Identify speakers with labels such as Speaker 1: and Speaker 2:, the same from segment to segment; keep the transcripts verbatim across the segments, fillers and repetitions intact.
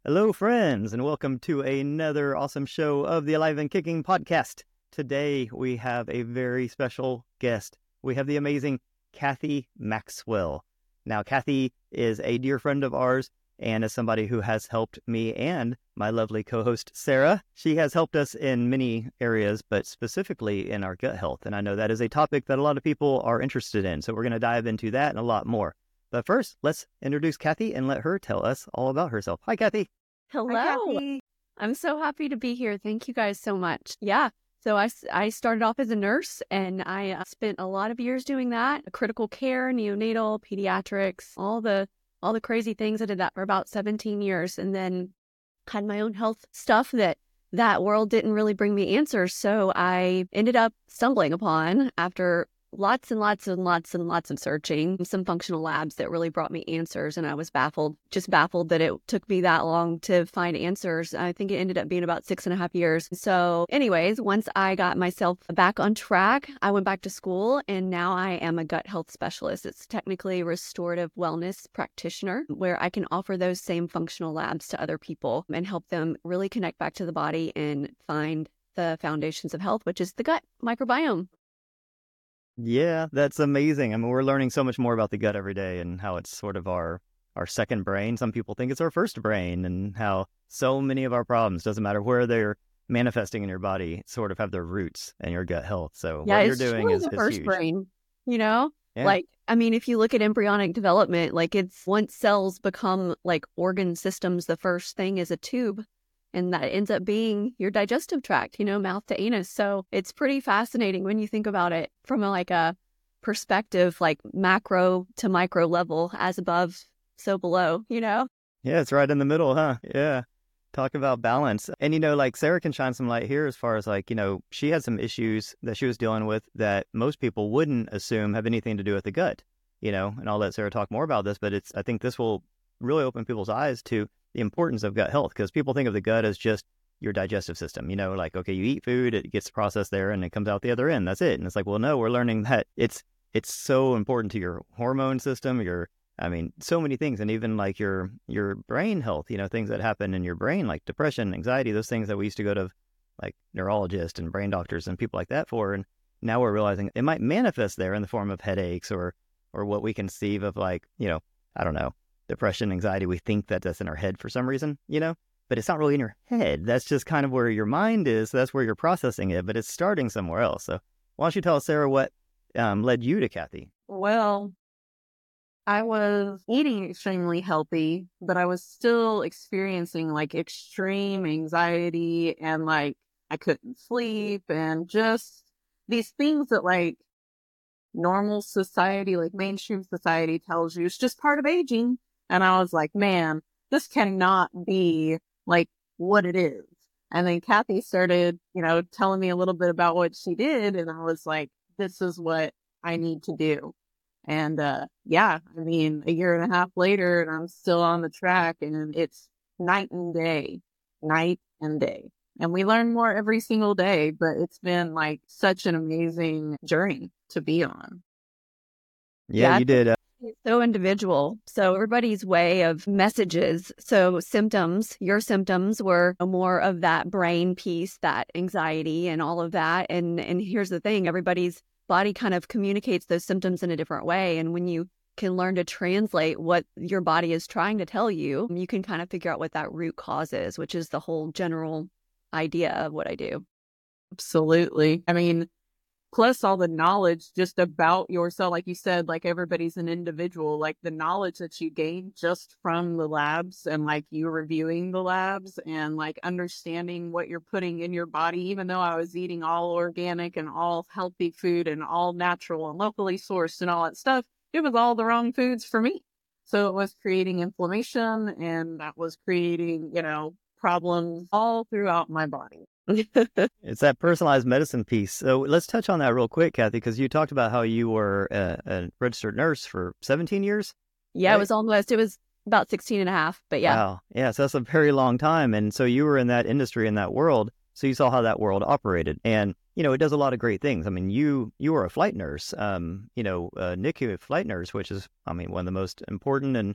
Speaker 1: Hello, friends, and welcome to another awesome show of the Alive and Kicking podcast. Today, we have a very special guest. We have the amazing Kathy Maxwell. Now, Kathy is a dear friend of ours and is somebody who has helped me and my lovely co-host, Sarah. She has helped us in many areas, but specifically in our gut health. And I know that is a topic that a lot of people are interested in. So we're going to dive into that and a lot more. But first, let's introduce Kathy and let her tell us all about herself. Hi, Kathy.
Speaker 2: Hello.
Speaker 3: Hi, Kathy.
Speaker 2: I'm so happy to be here. Thank you guys so much. Yeah. So I, I started off as a nurse and I uh, spent a lot of years doing that. Critical care, neonatal, pediatrics, all the all the crazy things. I did that for about seventeen years and then had my own health stuff that that world didn't really bring me answers. So I ended up stumbling upon, after lots and lots and lots and lots of searching, some functional labs that really brought me answers. And I was baffled, just baffled that it took me that long to find answers. I think it ended up being about six and a half years. So anyways, once I got myself back on track, I went back to school and now I am a gut health specialist. It's technically a restorative wellness practitioner where I can offer those same functional labs to other people and help them really connect back to the body and find the foundations of health, which is the gut microbiome.
Speaker 1: Yeah, that's amazing. I mean, we're learning so much more about the gut every day and how it's sort of our our second brain. Some people think it's our first brain, and how so many of our problems, doesn't matter where they're manifesting in your body, sort of have their roots in your gut health. So
Speaker 2: yeah,
Speaker 1: what you're
Speaker 2: it's
Speaker 1: doing
Speaker 2: truly
Speaker 1: is,
Speaker 2: the
Speaker 1: is
Speaker 2: first
Speaker 1: huge.
Speaker 2: brain, you know?
Speaker 1: Yeah.
Speaker 2: Like, I mean, if you look at embryonic development, like it's once cells become like organ systems, the first thing is a tube. And that ends up being your digestive tract, you know, mouth to anus. So it's pretty fascinating when you think about it from a, like a perspective, like macro to micro level, as above, so below, you know?
Speaker 1: Yeah, it's right in the middle, huh? Yeah. Talk about balance. And, you know, like Sarah can shine some light here as far as like, you know, she had some issues that she was dealing with that most people wouldn't assume have anything to do with the gut, you know, and I'll let Sarah talk more about this, but it's, I think this will really open people's eyes to the importance of gut health, because people think of the gut as just your digestive system, you know, like, okay, you eat food, it gets processed there and it comes out the other end. That's it. And it's like, well, no, we're learning that it's, it's so important to your hormone system, your, I mean, so many things. And even like your, your brain health, you know, things that happen in your brain, like depression, anxiety, those things that we used to go to like neurologists and brain doctors and people like that for. And now we're realizing it might manifest there in the form of headaches or, or what we conceive of like, you know, I don't know, depression, anxiety. We think that that's in our head for some reason, you know, but it's not really in your head. That's just kind of where your mind is. That's where you're processing it, but it's starting somewhere else. So why don't you tell us, Sarah, what um, led you to Kathy?
Speaker 3: Well, I was eating extremely healthy, but I was still experiencing like extreme anxiety and like I couldn't sleep and just these things that like normal society, like mainstream society tells you it's just part of aging. And I was like, man, this cannot be like what it is. And then Kathy started, you know, telling me a little bit about what she did. And I was like, this is what I need to do. And uh, yeah, I mean, a year and a half later, and I'm still on the track, and it's night and day, night and day. And we learn more every single day, but it's been like such an amazing journey to be on.
Speaker 1: Yeah,
Speaker 2: Yeah,
Speaker 1: you did. Uh,
Speaker 2: It's so individual. So everybody's way of messages. So symptoms, your symptoms were more of that brain piece, that anxiety and all of that. And and here's the thing, everybody's body kind of communicates those symptoms in a different way. And when you can learn to translate what your body is trying to tell you, you can kind of figure out what that root cause is, which is the whole general idea of what I do.
Speaker 3: Absolutely. I mean, plus all the knowledge just about yourself, like you said, like everybody's an individual, like the knowledge that you gain just from the labs and like you reviewing the labs and like understanding what you're putting in your body, even though I was eating all organic and all healthy food and all natural and locally sourced and all that stuff, it was all the wrong foods for me. So it was creating inflammation and that was creating, you know, problems all throughout my body.
Speaker 1: It's that personalized medicine piece. So let's touch on that real quick, Kathy, because you talked about how you were a, a registered nurse for seventeen years.
Speaker 2: Yeah,
Speaker 1: right?
Speaker 2: it was almost, it was about sixteen and a half, but yeah.
Speaker 1: Wow. Yeah. So that's a very long time. And so you were in that industry, in that world. So you saw how that world operated. And, you know, it does a lot of great things. I mean, you you were a flight nurse, um, you know, a N I C U flight nurse, which is, I mean, one of the most important and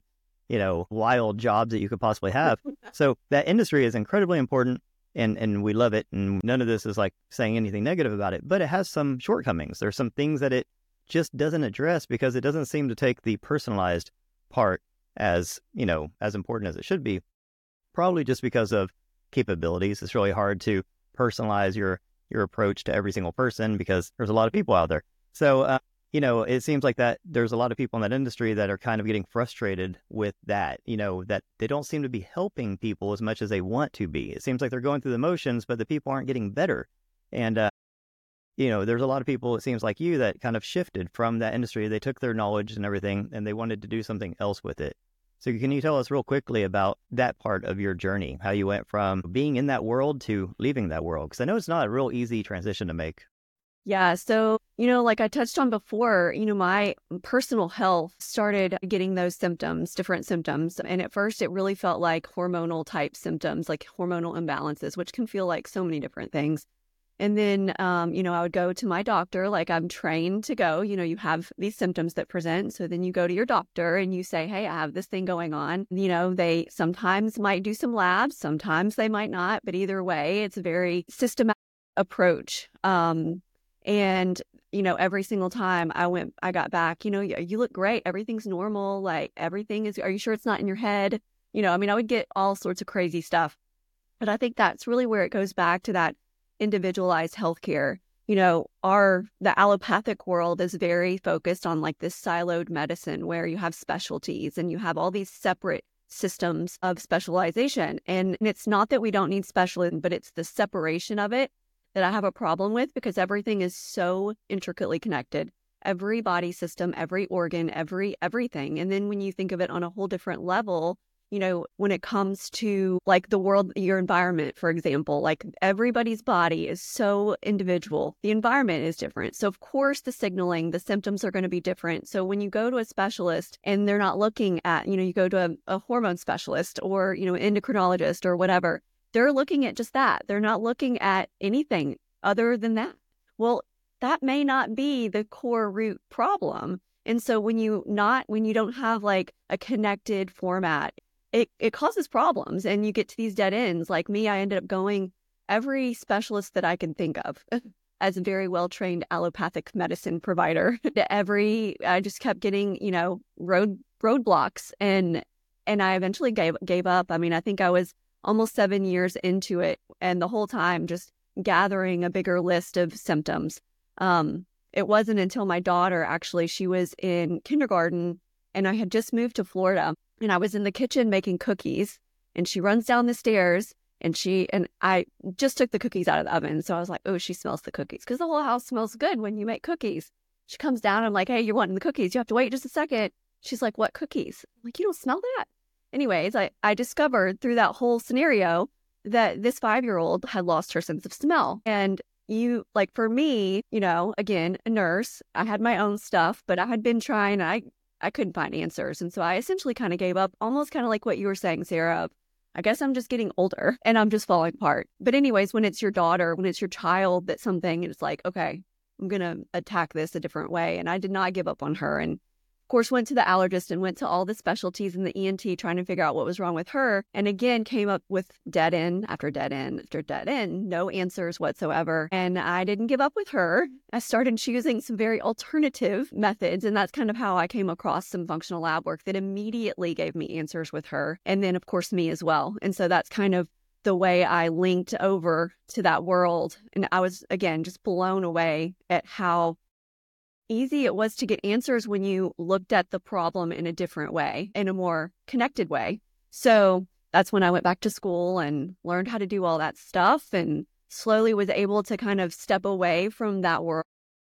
Speaker 1: you know, wild jobs that you could possibly have. So that industry is incredibly important, and, and we love it. And none of this is like saying anything negative about it, but it has some shortcomings. There's some things that it just doesn't address because it doesn't seem to take the personalized part as, you know, as important as it should be. Probably just because of capabilities. It's really hard to personalize your your approach to every single person because there's a lot of people out there. So, uh, you know, it seems like that there's a lot of people in that industry that are kind of getting frustrated with that, you know, that they don't seem to be helping people as much as they want to be. It seems like they're going through the motions, but the people aren't getting better. And, uh, you know, there's a lot of people, it seems like you, that kind of shifted from that industry. They took their knowledge and everything, and they wanted to do something else with it. So can you tell us real quickly about that part of your journey, how you went from being in that world to leaving that world? Because I know it's not a real easy transition to make.
Speaker 2: Yeah. So, you know, like I touched on before, you know, my personal health started getting those symptoms, different symptoms. And at first, it really felt like hormonal type symptoms, like hormonal imbalances, which can feel like so many different things. And then, um, you know, I would go to my doctor, like I'm trained to go, you know, you have these symptoms that present. So then you go to your doctor and you say, hey, I have this thing going on. You know, they sometimes might do some labs, sometimes they might not. But either way, it's a very systematic approach. Um, and, you know, every single time I went, I got back, you know, you, you look great. Everything's normal. Like everything is, are you sure it's not in your head? You know, I mean, I would get all sorts of crazy stuff. But I think that's really where it goes back to that individualized healthcare. You know, our the allopathic world is very focused on like this siloed medicine where you have specialties and you have all these separate systems of specialization. And, and it's not that we don't need specialism, but it's the separation of it that I have a problem with because everything is so intricately connected. Every body system, every organ, every everything. And then when you think of it on a whole different level, you know, when it comes to like the world, your environment, for example, like everybody's body is so individual. The environment is different. So of course the signaling, the symptoms are going to be different. So when you go to a specialist and they're not looking at, you know, you go to a, a hormone specialist or, you know, endocrinologist or whatever, they're looking at just that. They're not looking at anything other than that. Well, that may not be the core root problem. And so when you not, when you don't have like a connected format, It, it causes problems and you get to these dead ends. Like me, I ended up going every specialist that I can think of as a very well-trained allopathic medicine provider. Every, I just kept getting, you know, road roadblocks and and I eventually gave gave up. I mean, I think I was almost seven years into it and the whole time just gathering a bigger list of symptoms. Um, it wasn't until my daughter, actually, she was in kindergarten and I had just moved to Florida. And I was in the kitchen making cookies and she runs down the stairs and she, and I just took the cookies out of the oven. So I was like, oh, she smells the cookies because the whole house smells good when you make cookies. She comes down. I'm like, hey, you're wanting the cookies. You have to wait just a second. She's like, what cookies? I'm like, you don't smell that. Anyways, I, I discovered through that whole scenario that this five-year-old had lost her sense of smell. And you, like for me, you know, again, a nurse, I had my own stuff, but I had been trying, I I couldn't find answers. And so I essentially kind of gave up, almost kind of like what you were saying, Sarah. I guess I'm just getting older and I'm just falling apart. But anyways, when it's your daughter, when it's your child, that's something, it's like, okay, I'm going to attack this a different way. And I did not give up on her. And of course, went to the allergist and went to all the specialties in the E N T trying to figure out what was wrong with her. And again, came up with dead end after dead end after dead end, no answers whatsoever. And I didn't give up with her. I started choosing some very alternative methods. And that's kind of how I came across some functional lab work that immediately gave me answers with her. And then, of course, me as well. And so that's kind of the way I linked over to that world. And I was, again, just blown away at how easy it was to get answers when you looked at the problem in a different way, in a more connected way. So that's when I went back to school and learned how to do all that stuff and slowly was able to kind of step away from that world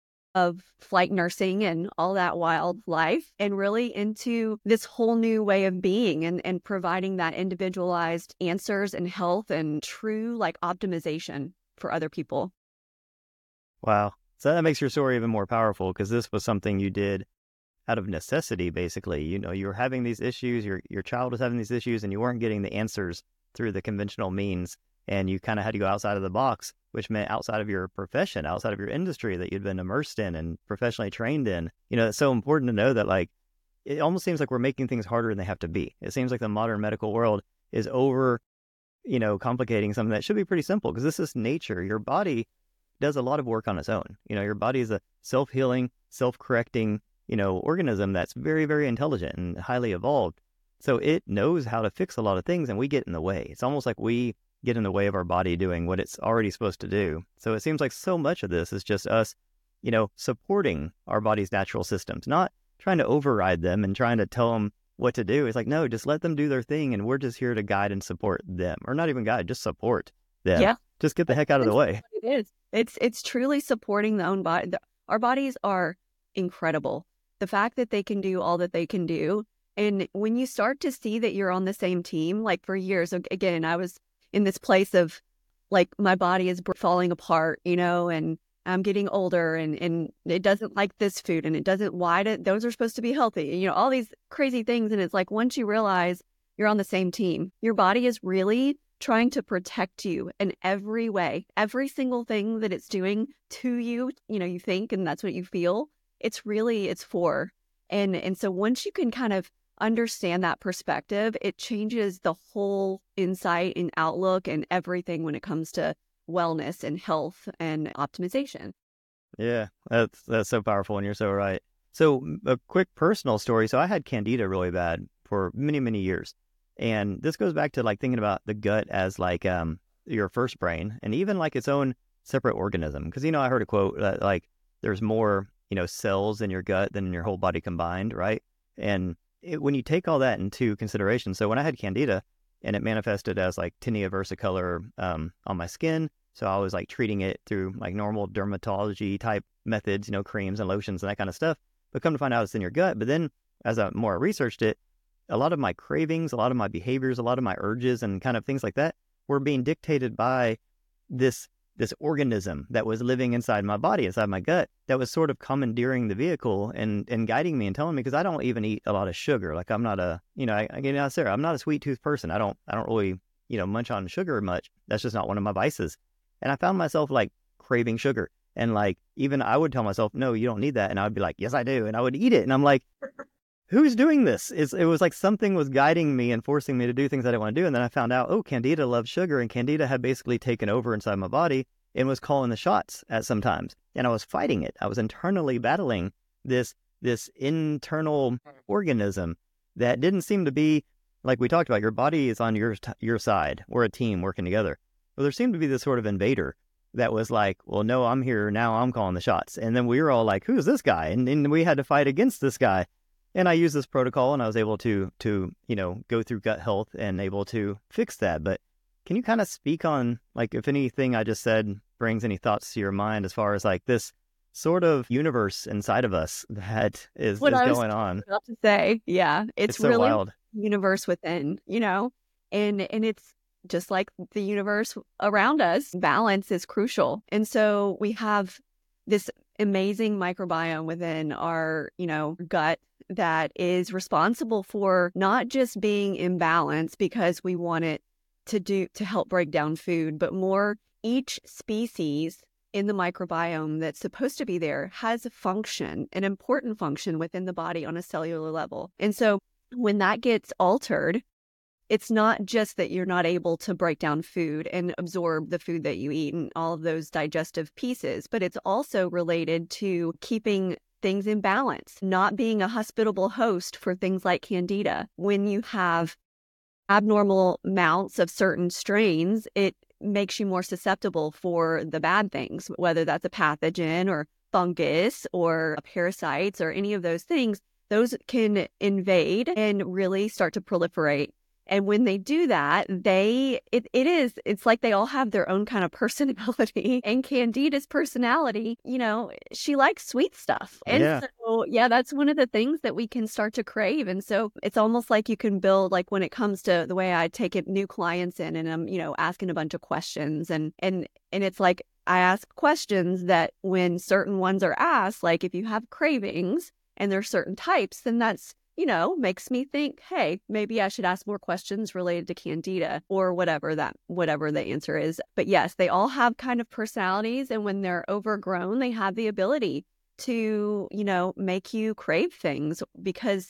Speaker 2: of flight nursing and all that wild life and really into this whole new way of being and, and providing that individualized answers and health and true like optimization for other people.
Speaker 1: Wow. So that makes your story even more powerful because this was something you did out of necessity, basically. You know, you were having these issues, your your child was having these issues, and you weren't getting the answers through the conventional means. And you kind of had to go outside of the box, which meant outside of your profession, outside of your industry that you'd been immersed in and professionally trained in. You know, it's so important to know that, like, it almost seems like we're making things harder than they have to be. It seems like the modern medical world is over, you know, complicating something that should be pretty simple, because this is nature. Your body does a lot of work on its own. You know, your body is a self-healing, self-correcting, you know, organism that's very, very intelligent and highly evolved. So it knows how to fix a lot of things, and we get in the way. It's almost like we get in the way of our body doing what it's already supposed to do. So it seems like so much of this is just us, you know, supporting our body's natural systems, not trying to override them and trying to tell them what to do. It's like, no, just let them do their thing, and we're just here to guide and support them. Or not even guide, just support them.
Speaker 2: Yeah.
Speaker 1: Just get the heck out of the way.
Speaker 2: It is. It's it's truly supporting the own body. Our bodies are incredible. The fact that they can do all that they can do. And when you start to see that you're on the same team, like for years, again, I was in this place of like my body is falling apart, you know, and I'm getting older, and, and it doesn't like this food, and it doesn't, why do, those are supposed to be healthy, you know, all these crazy things. And it's like, once you realize you're on the same team, your body is really trying to protect you in every way. Every single thing that it's doing to you, you know, you think, and that's what you feel, it's really, it's for. And, and so once you can kind of understand that perspective, it changes the whole insight and outlook and everything when it comes to wellness and health and optimization.
Speaker 1: Yeah, that's that's so powerful, and you're so right. So a quick personal story. So I had candida really bad for many, many years. And this goes back to like thinking about the gut as like um your first brain, and even like its own separate organism. Because, you know, I heard a quote that like there's more, you know, cells in your gut than in your whole body combined, right? And it, when you take all that into consideration, so when I had candida and it manifested as like tinea versicolor um, on my skin, so I was like treating it through like normal dermatology type methods, you know, creams and lotions and that kind of stuff. But come to find out it's in your gut. But then as I more researched it, a lot of my cravings, a lot of my behaviors, a lot of my urges and kind of things like that were being dictated by this this organism that was living inside my body, inside my gut, that was sort of commandeering the vehicle and, and guiding me and telling me, because I don't even eat a lot of sugar. Like I'm not a, you know, I, I you know, Sarah, I'm not a sweet tooth person. I don't, I don't really, you know, munch on sugar much. That's just not one of my vices. And I found myself like craving sugar. And like, even I would tell myself, no, you don't need that. And I would be like, yes, I do. And I would eat it. And I'm like, who's doing this? It's, it was like something was guiding me and forcing me to do things I didn't want to do. And then I found out, oh, candida loves sugar. And candida had basically taken over inside my body and was calling the shots at sometimes. And I was fighting it. I was internally battling this, this internal organism that didn't seem to be, like we talked about, your body is on your, your side. We're a team working together. Well, there seemed to be this sort of invader that was like, well, no, I'm here. Now I'm calling the shots. And then we were all like, who's this guy? And, and we had to fight against this guy. And I used this protocol and I was able to, to, you know, go through gut health and able to fix that. But can you kind of speak on, like, if anything I just said brings any thoughts to your mind as far as like this sort of universe inside of us that is, is going on?
Speaker 2: About to say, yeah, it's,
Speaker 1: it's so
Speaker 2: really
Speaker 1: wild.
Speaker 2: Universe within, you know, and and it's just like the universe around us. Balance is crucial, and so we have this amazing microbiome within our, you know, gut that is responsible for not just being in balance because we want it to do to help break down food, but more each species in the microbiome that's supposed to be there has a function, an important function within the body on a cellular level. And so when that gets altered, it's not just that you're not able to break down food and absorb the food that you eat and all of those digestive pieces, but it's also related to keeping things in balance, not being a hospitable host for things like candida. When you have abnormal amounts of certain strains, it makes you more susceptible for the bad things, whether that's a pathogen or fungus or parasites or any of those things. Those can invade and really start to proliferate. And when they do that, they, it, it is, it's like they all have their own kind of personality. And Candida's personality, you know, she likes sweet stuff. And
Speaker 1: Yeah.
Speaker 2: so, yeah, that's one of the things that we can start to crave. And so it's almost like you can build, like when it comes to the way I take it, new clients in and I'm, you know, asking a bunch of questions. And, and, and it's like, I ask questions that when certain ones are asked, like if you have cravings and there's certain types, then that's, you know, makes me think, hey, maybe I should ask more questions related to candida or whatever that, whatever the answer is. But yes, they all have kind of personalities. And when they're overgrown, they have the ability to, you know, make you crave things because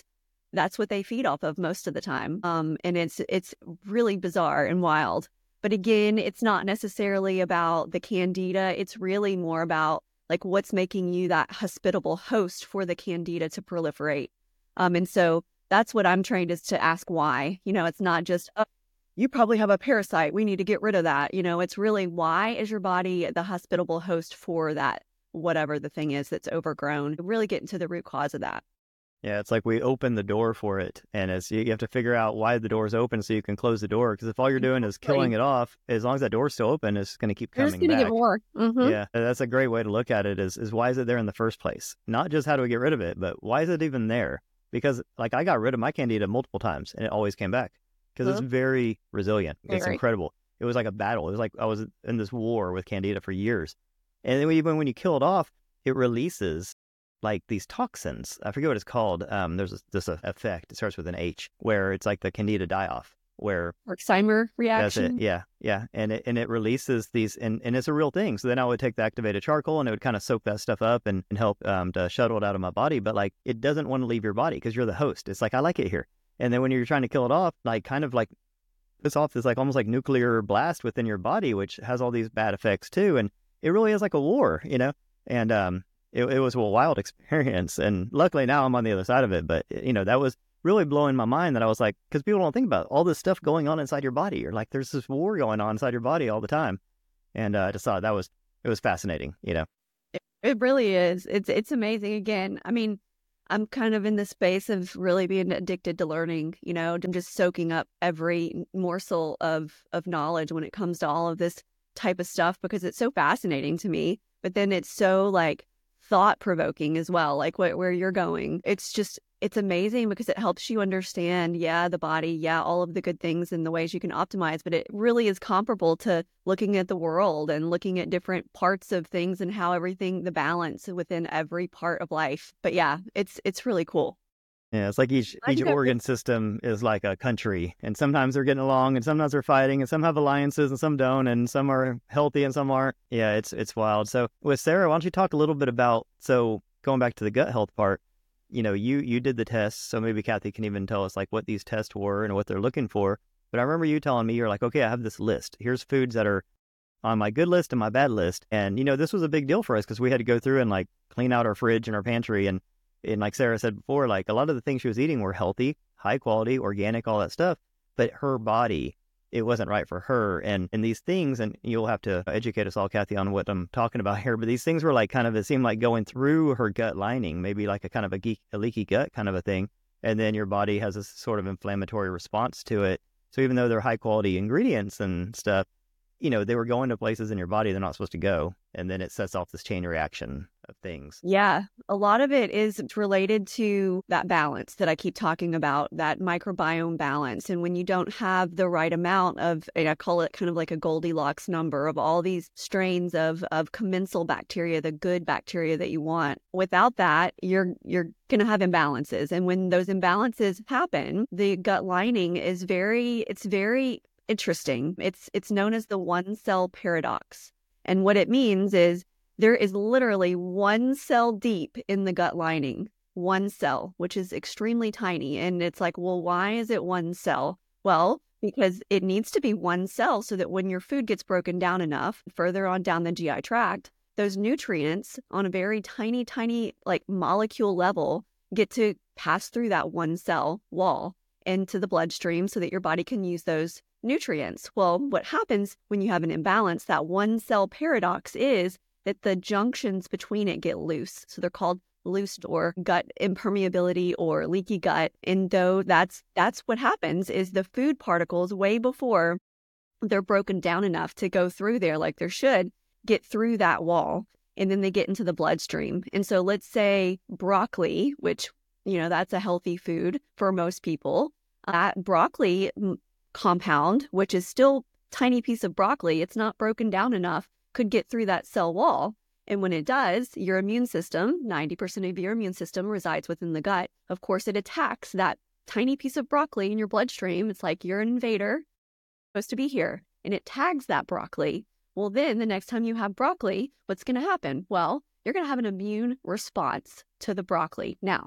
Speaker 2: that's what they feed off of most of the time. Um, and it's it's really bizarre and wild. But again, it's not necessarily about the candida. It's really more about like what's making you that hospitable host for the candida to proliferate. Um, and so that's what I'm trained is to ask why. You know, it's not just, oh, you probably have a parasite, we need to get rid of that. You know, it's really, why is your body the hospitable host for that, whatever the thing is that's overgrown? Really get into the root cause of that.
Speaker 1: Yeah, it's like we open the door for it, and it's, you have to figure out why the door's open so you can close the door. Because if all you're doing is killing it off, as long as that door's still open, it's going to keep
Speaker 2: You're
Speaker 1: coming
Speaker 2: just gonna
Speaker 1: back.
Speaker 2: get more. Mm-hmm.
Speaker 1: Yeah, that's a great way to look at it. Is is why is it there in the first place? Not just how do we get rid of it, but why is it even there? Because like I got rid of my candida multiple times, and it always came back because
Speaker 2: Uh-huh.
Speaker 1: it's very resilient. It's
Speaker 2: Very.
Speaker 1: incredible. It was like a battle. It was like I was in this war with candida for years, and then even when you kill it off, it releases like these toxins. I forget what it's called. Um, there's this, this effect. It starts with an H, where it's like the candida die-off, where
Speaker 2: Herxheimer
Speaker 1: that's
Speaker 2: reaction.
Speaker 1: it. Yeah, yeah, and it and it releases these, and, and it's a real thing. So then I would take the activated charcoal, and it would kind of soak that stuff up and, and help um to shuttle it out of my body. But like it doesn't want to leave your body because you're the host. It's like I like it here. And then when you're trying to kill it off, like kind of like puts off this like almost like nuclear blast within your body, which has all these bad effects too. And it really is like a war, you know. And um. It, it was a wild experience, and luckily now I'm on the other side of it. But, you know, that was really blowing my mind that I was like, because people don't think about all this stuff going on inside your body. You're like, there's this war going on inside your body all the time. And uh, I just thought that was, it was fascinating, you know.
Speaker 2: It, it really is. It's it's amazing. Again, I mean, I'm kind of in the space of really being addicted to learning, you know, I'm just soaking up every morsel of, of knowledge when it comes to all of this type of stuff because it's so fascinating to me. But then it's so like thought-provoking as well, like what, where you're going. It's just, it's amazing because it helps you understand, yeah, the body, yeah, all of the good things and the ways you can optimize, but it really is comparable to looking at the world and looking at different parts of things and how everything, the balance within every part of life. But yeah, it's it's really cool.
Speaker 1: Yeah, it's like each
Speaker 2: I
Speaker 1: each
Speaker 2: think I-
Speaker 1: organ system is like a country, and sometimes they're getting along, and sometimes they're fighting, and some have alliances, and some don't, and some are healthy, and some aren't. Yeah, it's it's wild. So with Sarah, why don't you talk a little bit about, so going back to the gut health part, you know, you you did the tests, so maybe Kathy can even tell us like what these tests were and what they're looking for. But I remember you telling me, you're like, okay, I have this list. Here's foods that are on my good list and my bad list, and you know, this was a big deal for us because we had to go through and like clean out our fridge and our pantry. And And like Sarah said before, like a lot of the things she was eating were healthy, high quality, organic, all that stuff. But her body, it wasn't right for her. And and these things, and you'll have to educate us all, Kathy, on what I'm talking about here. But these things were like kind of, it seemed like going through her gut lining, maybe like a kind of a, geek, a leaky gut kind of a thing. And then your body has a sort of inflammatory response to it. So even though they're high quality ingredients and stuff, you know, they were going to places in your body they're not supposed to go. And then it sets off this chain reaction of things.
Speaker 2: Yeah, a lot of it is related to that balance that I keep talking about, that microbiome balance. And when you don't have the right amount of, and I call it kind of like a Goldilocks number of all these strains of, of commensal bacteria, the good bacteria that you want, without that, you're you're going to have imbalances. And when those imbalances happen, the gut lining is very, it's very interesting. It's it's known as the one cell paradox. And what it means is there is literally one cell deep in the gut lining, one cell, which is extremely tiny. And it's like, well, why is it one cell? Well, because it needs to be one cell so that when your food gets broken down enough, further on down the G I tract, those nutrients on a very tiny, tiny, like molecule level get to pass through that one cell wall into the bloodstream so that your body can use those nutrients. Well, what happens when you have an imbalance, that one cell paradox, is that the junctions between it get loose. So they're called loose or gut impermeability or leaky gut. And though that's that's what happens is the food particles, way before they're broken down enough to go through there like they should, get through that wall, and then they get into the bloodstream. And so let's say broccoli, which, you know, that's a healthy food for most people. That broccoli compound, which is still tiny piece of broccoli, it's not broken down enough, could get through that cell wall. And when it does, your immune system, ninety percent of your immune system resides within the gut. Of course, it attacks that tiny piece of broccoli in your bloodstream. It's like you're an invader, supposed to be here, and it tags that broccoli. Well, then the next time you have broccoli, what's going to happen? Well, you're going to have an immune response to the broccoli. Now,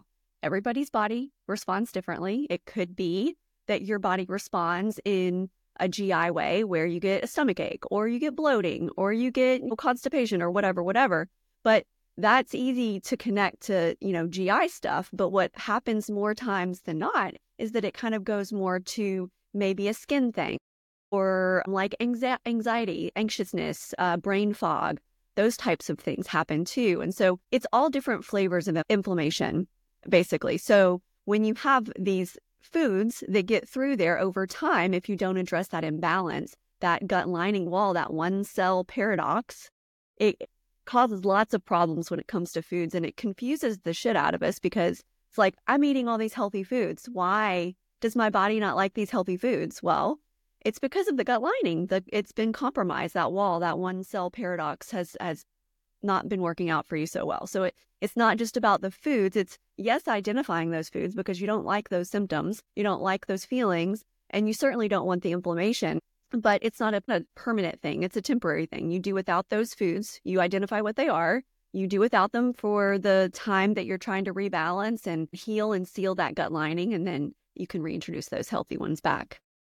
Speaker 2: everybody's body responds differently. It could be that your body responds in a G I way where you get a stomach ache or you get bloating or you get constipation or whatever, whatever. But that's easy to connect to, you know, G I stuff. But what happens more times than not is that it kind of goes more to maybe a skin thing or like anxiety, anxiousness, uh, brain fog. Those types of things happen too. And so it's all different flavors of inflammation, basically. So when you have these foods that get through there over time, if you don't address that imbalance, that gut lining wall, that one cell paradox, it causes lots of problems when it comes to foods, and it confuses the shit out of us because it's like, I'm eating all these healthy foods. Why does my body not like these healthy foods? Well, it's because of the gut lining. The, it's been compromised. That wall, that one cell paradox has has not been working out for you so well. So it, it's not just about the foods. It's, yes, identifying those foods because you don't like those symptoms. You don't like those feelings. And you certainly don't want the inflammation. But it's not a, a permanent thing. It's a temporary thing. You do without those foods. You identify what they are. You do without them for the time that you're trying to rebalance and heal and seal that gut lining. And then you can reintroduce those healthy ones back.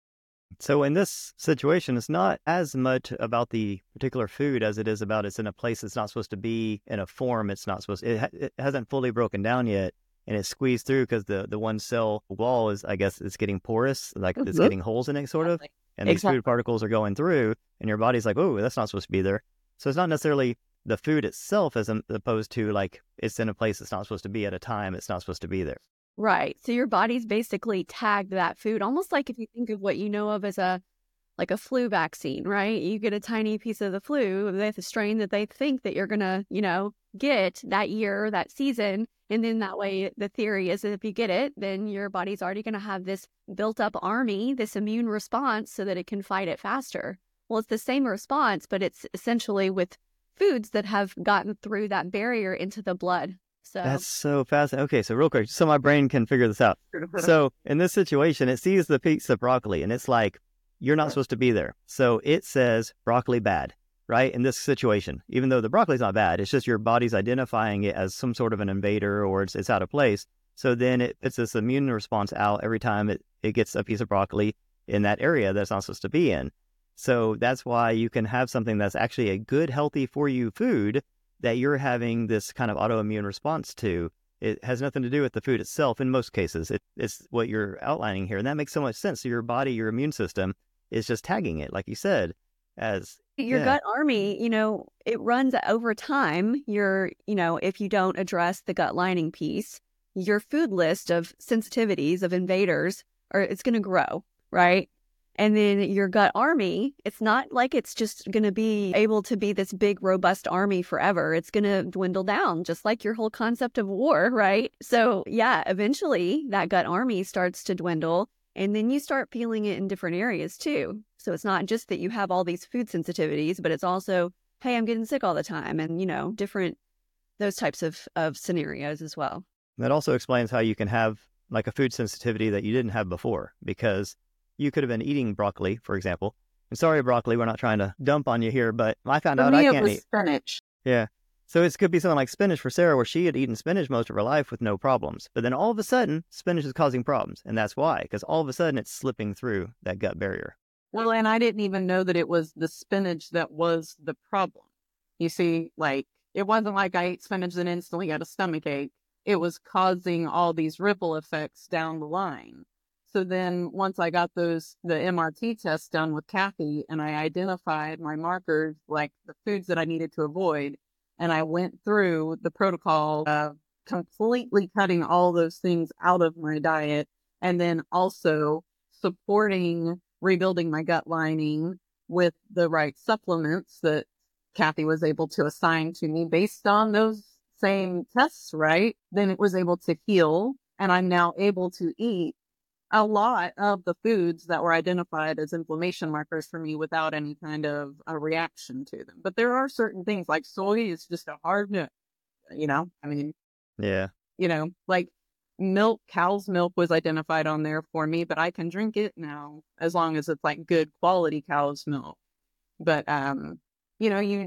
Speaker 1: So in this situation, it's not as much about the particular food as it is about it's in a place it's not supposed to be, in a form it's not supposed to. It, ha- it hasn't fully broken down yet, and it's squeezed through because the, the one cell wall is, I guess, it's getting porous, like it's getting holes in it, sort of. And these
Speaker 3: Exactly.
Speaker 1: food particles are going through, and your body's like, oh, that's not supposed to be there. So it's not necessarily the food itself as opposed to like it's in a place it's not supposed to be at a time it's not supposed to be there.
Speaker 2: Right. So your body's basically tagged that food, almost like if you think of what you know of as a like a flu vaccine, right? You get a tiny piece of the flu, the strain that they think that you're going to, you know, get that year, that season. And then that way, the theory is that if you get it, then your body's already going to have this built up army, this immune response so that it can fight it faster. Well, it's the same response, but it's essentially with foods that have gotten through that barrier into the blood. So
Speaker 1: That's so fascinating. Okay, so real quick, so my brain can figure this out. So in this situation, it sees the piece of broccoli and it's like, you're not supposed to be there. So it says broccoli bad, right? In this situation, even though the broccoli's not bad, it's just your body's identifying it as some sort of an invader or it's, it's out of place. So then it puts this immune response out every time it, it gets a piece of broccoli in that area that's not supposed to be in. So that's why you can have something that's actually a good, healthy for you food that you're having this kind of autoimmune response to. It has nothing to do with the food itself in most cases. It, it's what you're outlining here. And that makes so much sense. So your body, your immune system is just tagging it, like you said, as
Speaker 2: your
Speaker 1: yeah.
Speaker 2: gut army, you know, it runs over time. You're, you know, if you don't address the gut lining piece, your food list of sensitivities, of invaders, or it's going to grow, right? And then your gut army, it's not like it's just going to be able to be this big, robust army forever. It's going to dwindle down, just like your whole concept of war, right? So yeah, eventually that gut army starts to dwindle, and then you start feeling it in different areas too. So it's not just that you have all these food sensitivities, but it's also, hey, I'm getting sick all the time, and, you know, different, those types of, of scenarios as well.
Speaker 1: That also explains how you can have like a food sensitivity that you didn't have before, because you could have been eating broccoli, for example. And sorry, broccoli, we're not trying to dump on you here, but I found
Speaker 3: For
Speaker 1: out
Speaker 3: me,
Speaker 1: I
Speaker 3: it
Speaker 1: can't
Speaker 3: was
Speaker 1: eat.
Speaker 3: spinach.
Speaker 1: Yeah. So it could be something like spinach for Sarah, where she had eaten spinach most of her life with no problems. But then all of a sudden, spinach is causing problems. And that's why, because all of a sudden it's slipping through that gut barrier.
Speaker 3: Well, and I didn't even know that it was the spinach that was the problem. You see, like, it wasn't like I ate spinach and instantly got a stomach ache. It was causing all these ripple effects down the line. So then once I got those, the M R T test done with Kathy, and I identified my markers, like the foods that I needed to avoid, and I went through the protocol of completely cutting all those things out of my diet, and then also supporting rebuilding my gut lining with the right supplements that Kathy was able to assign to me based on those same tests, right? Then it was able to heal, and I'm now able to eat a lot of the foods that were identified as inflammation markers for me without any kind of a reaction to them. But there are certain things like soy is just a hard no, you know, I mean,
Speaker 1: Yeah.
Speaker 3: you know, like milk, cow's milk was identified on there for me, but I can drink it now as long as it's like good quality cow's milk. But, um, you know, you,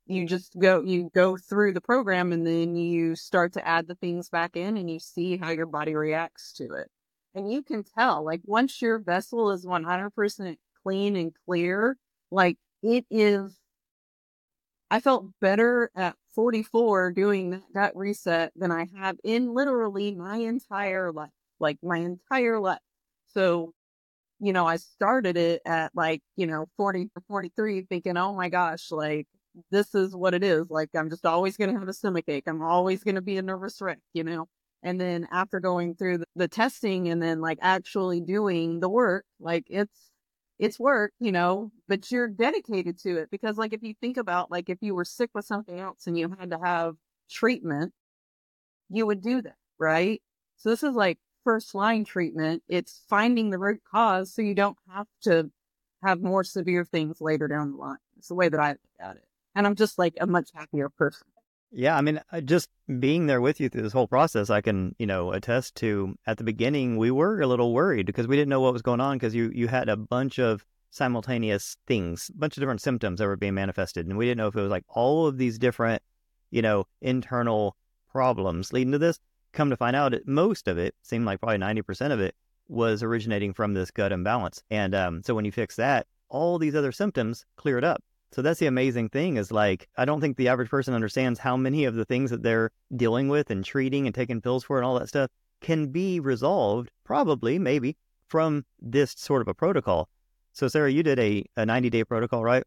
Speaker 3: you just go, you go through the program and then you start to add the things back in and you see how your body reacts to it. And you can tell, like, once your vessel is one hundred percent clean and clear, like, it is, I felt better at forty-four doing that gut reset than I have in literally my entire life, like my entire life. So, you know, I started it at like, you know, forty to forty-three thinking, oh my gosh, like, this is what it is. Like, I'm just always going to have a stomach ache. I'm always going to be a nervous wreck, you know? And then after going through the, the testing and then like actually doing the work, like it's, it's work, you know, but you're dedicated to it because like, if you think about like, if you were sick with something else and you had to have treatment, you would do that. Right. So this is like first line treatment. It's finding the root cause so you don't have to have more severe things later down the line. It's the way that I look at it. And I'm just like a much happier person.
Speaker 1: Yeah, I mean, uh, just being there with you through this whole process, I can, you know, attest to at the beginning, we were a little worried because we didn't know what was going on because you, you had a bunch of simultaneous things, a bunch of different symptoms that were being manifested. And we didn't know if it was like all of these different, you know, internal problems leading to this. Come to find out, it, most of it seemed like probably ninety percent of it was originating from this gut imbalance. And um, so when you fix that, all these other symptoms cleared up. So that's the amazing thing is like, I don't think the average person understands how many of the things that they're dealing with and treating and taking pills for and all that stuff can be resolved, probably, maybe, from this sort of a protocol. So Sarah, you did a, a ninety day protocol, right?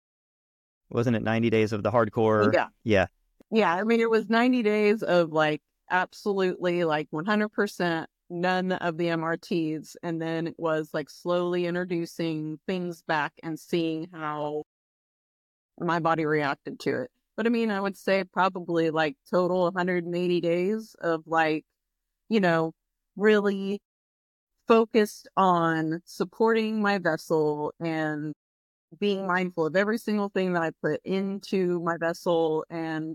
Speaker 1: Wasn't it ninety days of the hardcore?
Speaker 3: Yeah.
Speaker 1: Yeah.
Speaker 3: Yeah. I mean, it was ninety days of like absolutely like one hundred percent none of the M R Ts. And then it was like slowly introducing things back and seeing how my body reacted to it. But I mean, I would say probably like total one hundred eighty days of like, you know, really focused on supporting my vessel and being mindful of every single thing that I put into my vessel and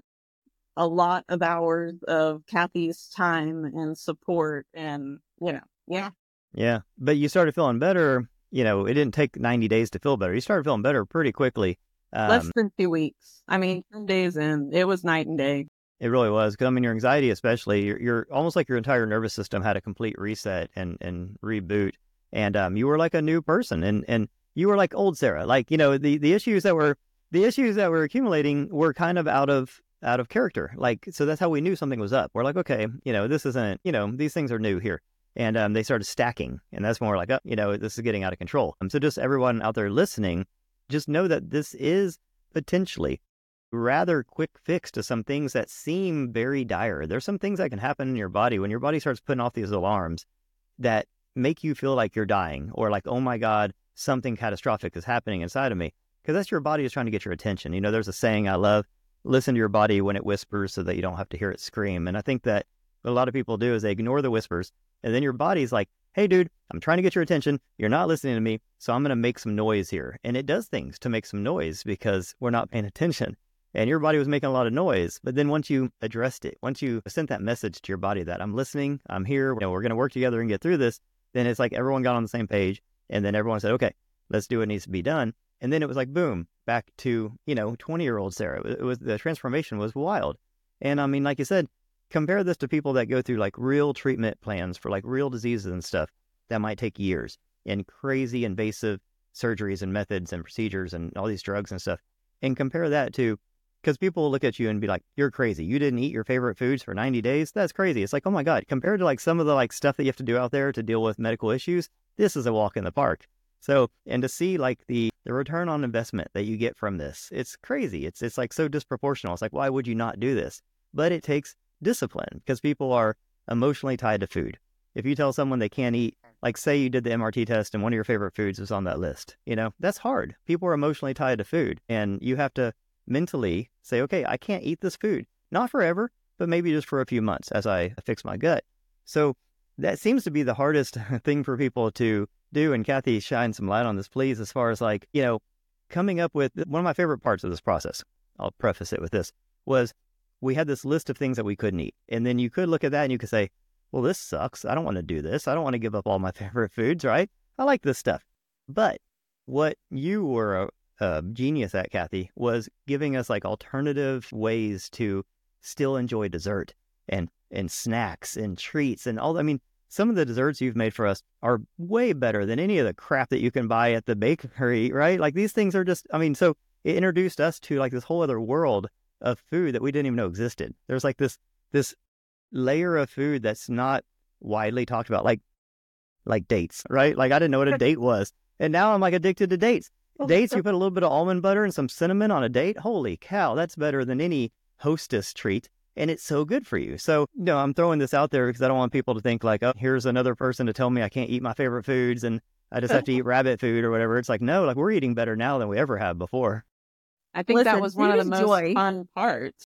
Speaker 3: a lot of hours of Kathy's time and support and, you know, yeah.
Speaker 1: Yeah. But you started feeling better. You know, it didn't take ninety days to feel better. You started feeling better pretty quickly. Um,
Speaker 3: Less than two weeks. I mean, ten days in, it was night and day.
Speaker 1: It really was. Because I mean, your anxiety, especially, you're, you're almost like your entire nervous system had a complete reset and, and reboot. And um, you were like a new person. And, and you were like old Sarah. Like, you know, the, the issues that were the issues that were accumulating were kind of out of out of character. Like, so that's how we knew something was up. We're like, okay, you know, this isn't, you know, these things are new here. And um, they started stacking. And that's when we're like, oh, you know, this is getting out of control. Um, so just everyone out there listening, just know that this is potentially rather quick fix to some things that seem very dire. There's some things that can happen in your body when your body starts putting off these alarms that make you feel like you're dying or like, oh my God, something catastrophic is happening inside of me. Because that's your body is trying to get your attention. You know, there's a saying I love, listen to your body when it whispers so that you don't have to hear it scream. And I think that what a lot of people do is they ignore the whispers. And then your body's like, hey, dude, I'm trying to get your attention. You're not listening to me. So I'm going to make some noise here. And it does things to make some noise because we're not paying attention. And your body was making a lot of noise. But then once you addressed it, once you sent that message to your body that I'm listening, I'm here, you know, we're going to work together and get through this, then it's like everyone got on the same page. And then everyone said, okay, let's do what needs to be done. And then it was like, boom, back to, you know, twenty-year-old Sarah. It was, the transformation was wild. And I mean, like you said, compare this to people that go through like real treatment plans for like real diseases and stuff that might take years and crazy invasive surgeries and methods and procedures and all these drugs and stuff. And compare that to, because people will look at you and be like, you're crazy. You didn't eat your favorite foods for ninety days. That's crazy. It's like, oh my God, compared to like some of the like stuff that you have to do out there to deal with medical issues, this is a walk in the park. So, and to see like the, the return on investment that you get from this, it's crazy. It's, it's like so disproportional. It's like, why would you not do this? But it takes discipline because people are emotionally tied to food. If you tell someone they can't eat, like say you did the M R T test and one of your favorite foods was on that list, you know, that's hard. People are emotionally tied to food and you have to mentally say, okay, I can't eat this food, not forever, but maybe just for a few months as I fix my gut. So that seems to be the hardest thing for people to do. And Kathy, shine some light on this, please, as far as like, you know, coming up with one of my favorite parts of this process, I'll preface it with this, was we had this list of things that we couldn't eat. And then you could look at that and you could say, well, this sucks. I don't want to do this. I don't want to give up all my favorite foods, right? I like this stuff. But what you were uh, a genius at, Kathy, was giving us like alternative ways to still enjoy dessert and and snacks and treats and all. I mean, some of the desserts you've made for us are way better than any of the crap that you can buy at the bakery, right? Like these things are just, I mean, so it introduced us to like this whole other world of food that we didn't even know existed. There's like this this layer of food that's not widely talked about, like like dates, right? Like I didn't know what a date was. And now I'm like addicted to dates. Dates, you put a little bit of almond butter and some cinnamon on a date. Holy cow, that's better than any Hostess treat. And it's so good for you. So, you know, I'm throwing this out there because I don't want people to think like, oh, here's another person to tell me I can't eat my favorite foods and I just have to eat rabbit food or whatever. It's like, no, like we're eating better now than we ever have before.
Speaker 3: I think
Speaker 2: Listen,
Speaker 3: that was one of the
Speaker 2: food is
Speaker 3: most
Speaker 2: joy.
Speaker 3: fun parts.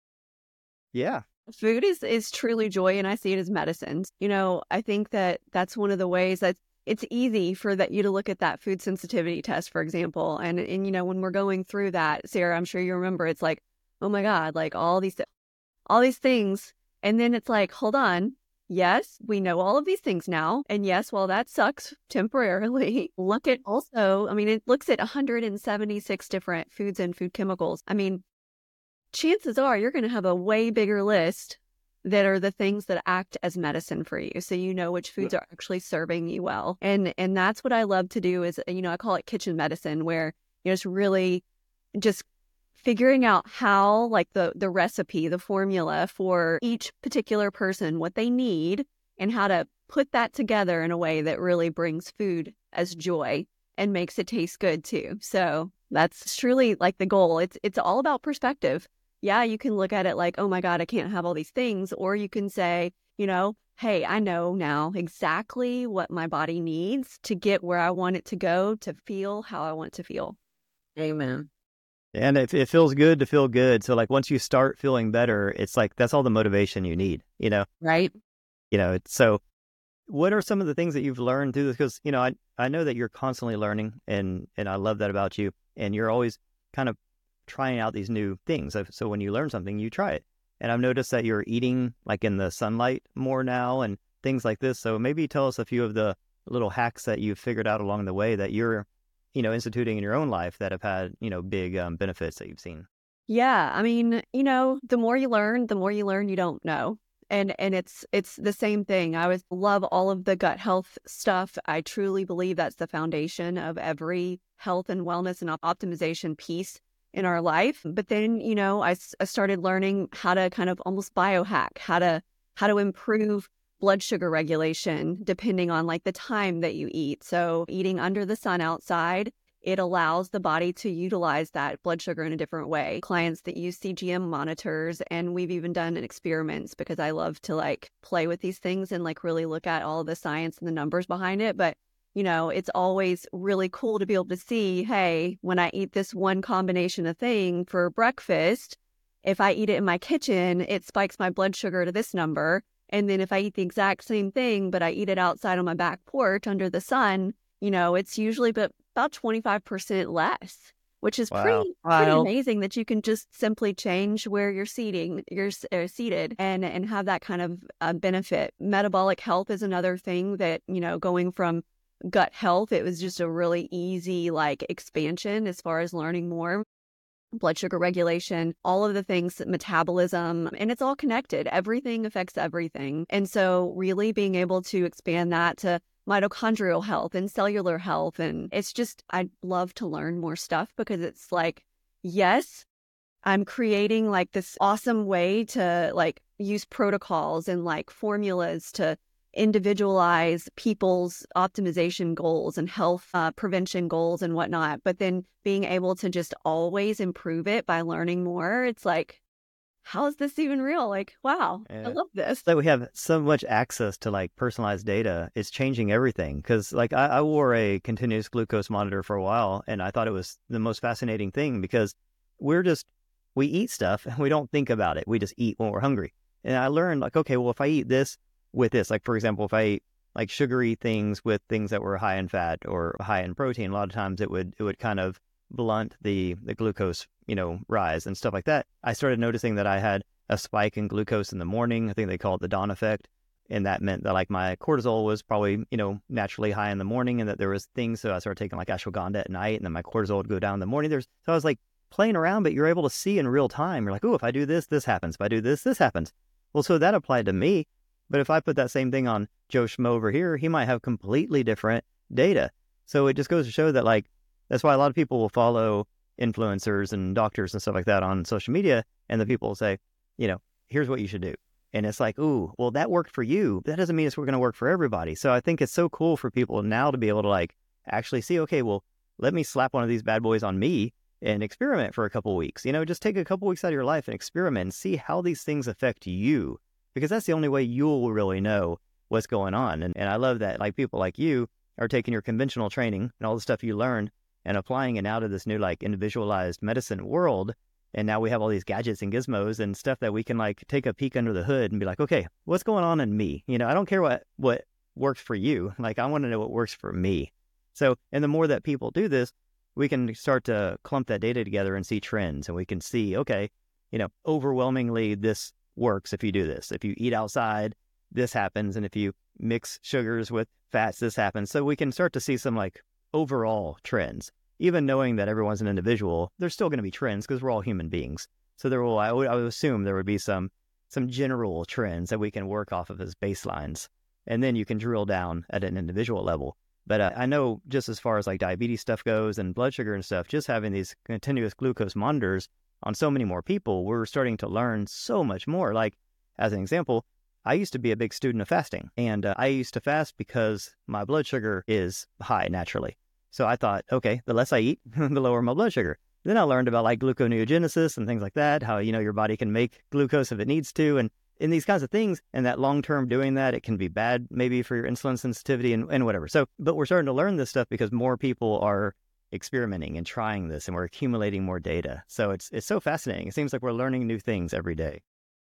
Speaker 1: Yeah.
Speaker 2: Food is, is truly joy, and I see it as medicine. You know, I think that that's one of the ways that it's easy for that you to look at that food sensitivity test, for example. And, and, you know, when we're going through that, Sarah, I'm sure you remember, it's like, oh my God, like all these, all these things. And then it's like, hold on. Yes, we know all of these things now. And yes, while that sucks temporarily, look at also, I mean, it looks at one hundred seventy-six different foods and food chemicals. I mean, chances are you're going to have a way bigger list that are the things that act as medicine for you. So you know which foods are actually serving you well. And and that's what I love to do is, you know, I call it kitchen medicine, where, you know, it's really just figuring out how, like the, the recipe, the formula for each particular person, what they need, and how to put that together in a way that really brings food as joy and makes it taste good too. So that's truly like the goal. It's it's all about perspective. Yeah, you can look at it like, oh my God, I can't have all these things. Or you can say, you know, hey, I know now exactly what my body needs to get where I want it to go, to feel how I want to feel.
Speaker 3: Amen.
Speaker 1: And it, it feels good to feel good. So like once you start feeling better, it's like, that's all the motivation you need, you know?
Speaker 3: Right.
Speaker 1: You know, it's so what are some of the things that you've learned through this? Because, you know, I, I know that you're constantly learning, and, and I love that about you. And you're always kind of trying out these new things. So when you learn something, you try it. And I've noticed that you're eating like in the sunlight more now and things like this. So maybe tell us a few of the little hacks that you've figured out along the way that you're, you know, instituting in your own life that have had, you know, big um, benefits that you've seen.
Speaker 2: Yeah. I mean, you know, the more you learn, the more you learn you don't know. And and it's it's the same thing. I always love all of the gut health stuff. I truly believe that's the foundation of every health and wellness and optimization piece in our life. But then, you know, I, I started learning how to kind of almost biohack, how to how to improve blood sugar regulation depending on like the time that you eat. So eating under the sun outside, it allows the body to utilize that blood sugar in a different way. Clients that use C G M monitors, and we've even done experiments because I love to like play with these things and like really look at all the science and the numbers behind it. But, you know, it's always really cool to be able to see, hey, when I eat this one combination of thing for breakfast, if I eat it in my kitchen, it spikes my blood sugar to this number. And then if I eat the exact same thing, but I eat it outside on my back porch under the sun, you know, it's usually but about twenty-five percent less, which is
Speaker 1: Wow.
Speaker 2: pretty,
Speaker 3: Wow.
Speaker 2: pretty amazing that you can just simply change where you're seating, you're uh, seated and, and have that kind of uh, benefit. Metabolic health is another thing that, you know, going from gut health, it was just a really easy like expansion as far as learning more. Blood sugar regulation, all of the things, metabolism, and it's all connected. Everything affects everything. And so really being able to expand that to mitochondrial health and cellular health. And it's just, I'd love to learn more stuff because it's like, yes, I'm creating like this awesome way to like use protocols and like formulas to individualize people's optimization goals and health uh, prevention goals and whatnot. But then being able to just always improve it by learning more, it's like, how is this even real? Like, wow,
Speaker 1: Yeah.
Speaker 2: I love this.
Speaker 1: Like we have so much access to like personalized data. It's changing everything. Because like I, I wore a continuous glucose monitor for a while, and I thought it was the most fascinating thing because we're just, we eat stuff and we don't think about it. We just eat when we're hungry. And I learned like, okay, well, if I eat this with this, like for example, if I ate like sugary things with things that were high in fat or high in protein, a lot of times it would it would kind of blunt the the glucose, you know, rise and stuff like that. I started noticing that I had a spike in glucose in the morning. I think they call it the dawn effect. And that meant that like my cortisol was probably, you know, naturally high in the morning, and that there was things. So I started taking like ashwagandha at night, and then my cortisol would go down in the morning. There's, so I was like playing around, but you're able to see in real time. You're like, oh, if I do this, this happens. If I do this, this happens. Well, so that applied to me. But if I put that same thing on Joe Schmo over here, he might have completely different data. So it just goes to show that like, that's why a lot of people will follow influencers and doctors and stuff like that on social media. And the people will say, you know, here's what you should do. And it's like, ooh, well, that worked for you. That doesn't mean it's going to work for everybody. So I think it's so cool for people now to be able to like actually see, okay, well, let me slap one of these bad boys on me and experiment for a couple of weeks. You know, just take a couple weeks out of your life and experiment and see how these things affect you, because that's the only way you'll really know what's going on. And, and I love that like people like you are taking your conventional training and all the stuff you learned and applying it now to this new like individualized medicine world. And now we have all these gadgets and gizmos and stuff that we can like take a peek under the hood and be like, okay, what's going on in me? You know, I don't care what, what works for you. Like, I want to know what works for me. So, and the more that people do this, we can start to clump that data together and see trends. And we can see, okay, you know, overwhelmingly this works if you do this. If you eat outside, this happens. And if you mix sugars with fats, this happens. So we can start to see some like overall trends. Even knowing that everyone's an individual, there's still going to be trends because we're all human beings. So there will, I would, I would assume there would be some some general trends that we can work off of as baselines. And then you can drill down at an individual level. But uh, I know just as far as like diabetes stuff goes and blood sugar and stuff, just having these continuous glucose monitors on so many more people, we're starting to learn so much more. Like, as an example, I used to be a big student of fasting. And uh, I used to fast because my blood sugar is high naturally. So I thought, okay, the less I eat, the lower my blood sugar. Then I learned about like gluconeogenesis and things like that, how, you know, your body can make glucose if it needs to, and in these kinds of things. And that long-term doing that, it can be bad maybe for your insulin sensitivity and, and whatever. So, but we're starting to learn this stuff because more people are experimenting and trying this, and we're accumulating more data. So it's it's so fascinating. It seems like we're learning new things every day.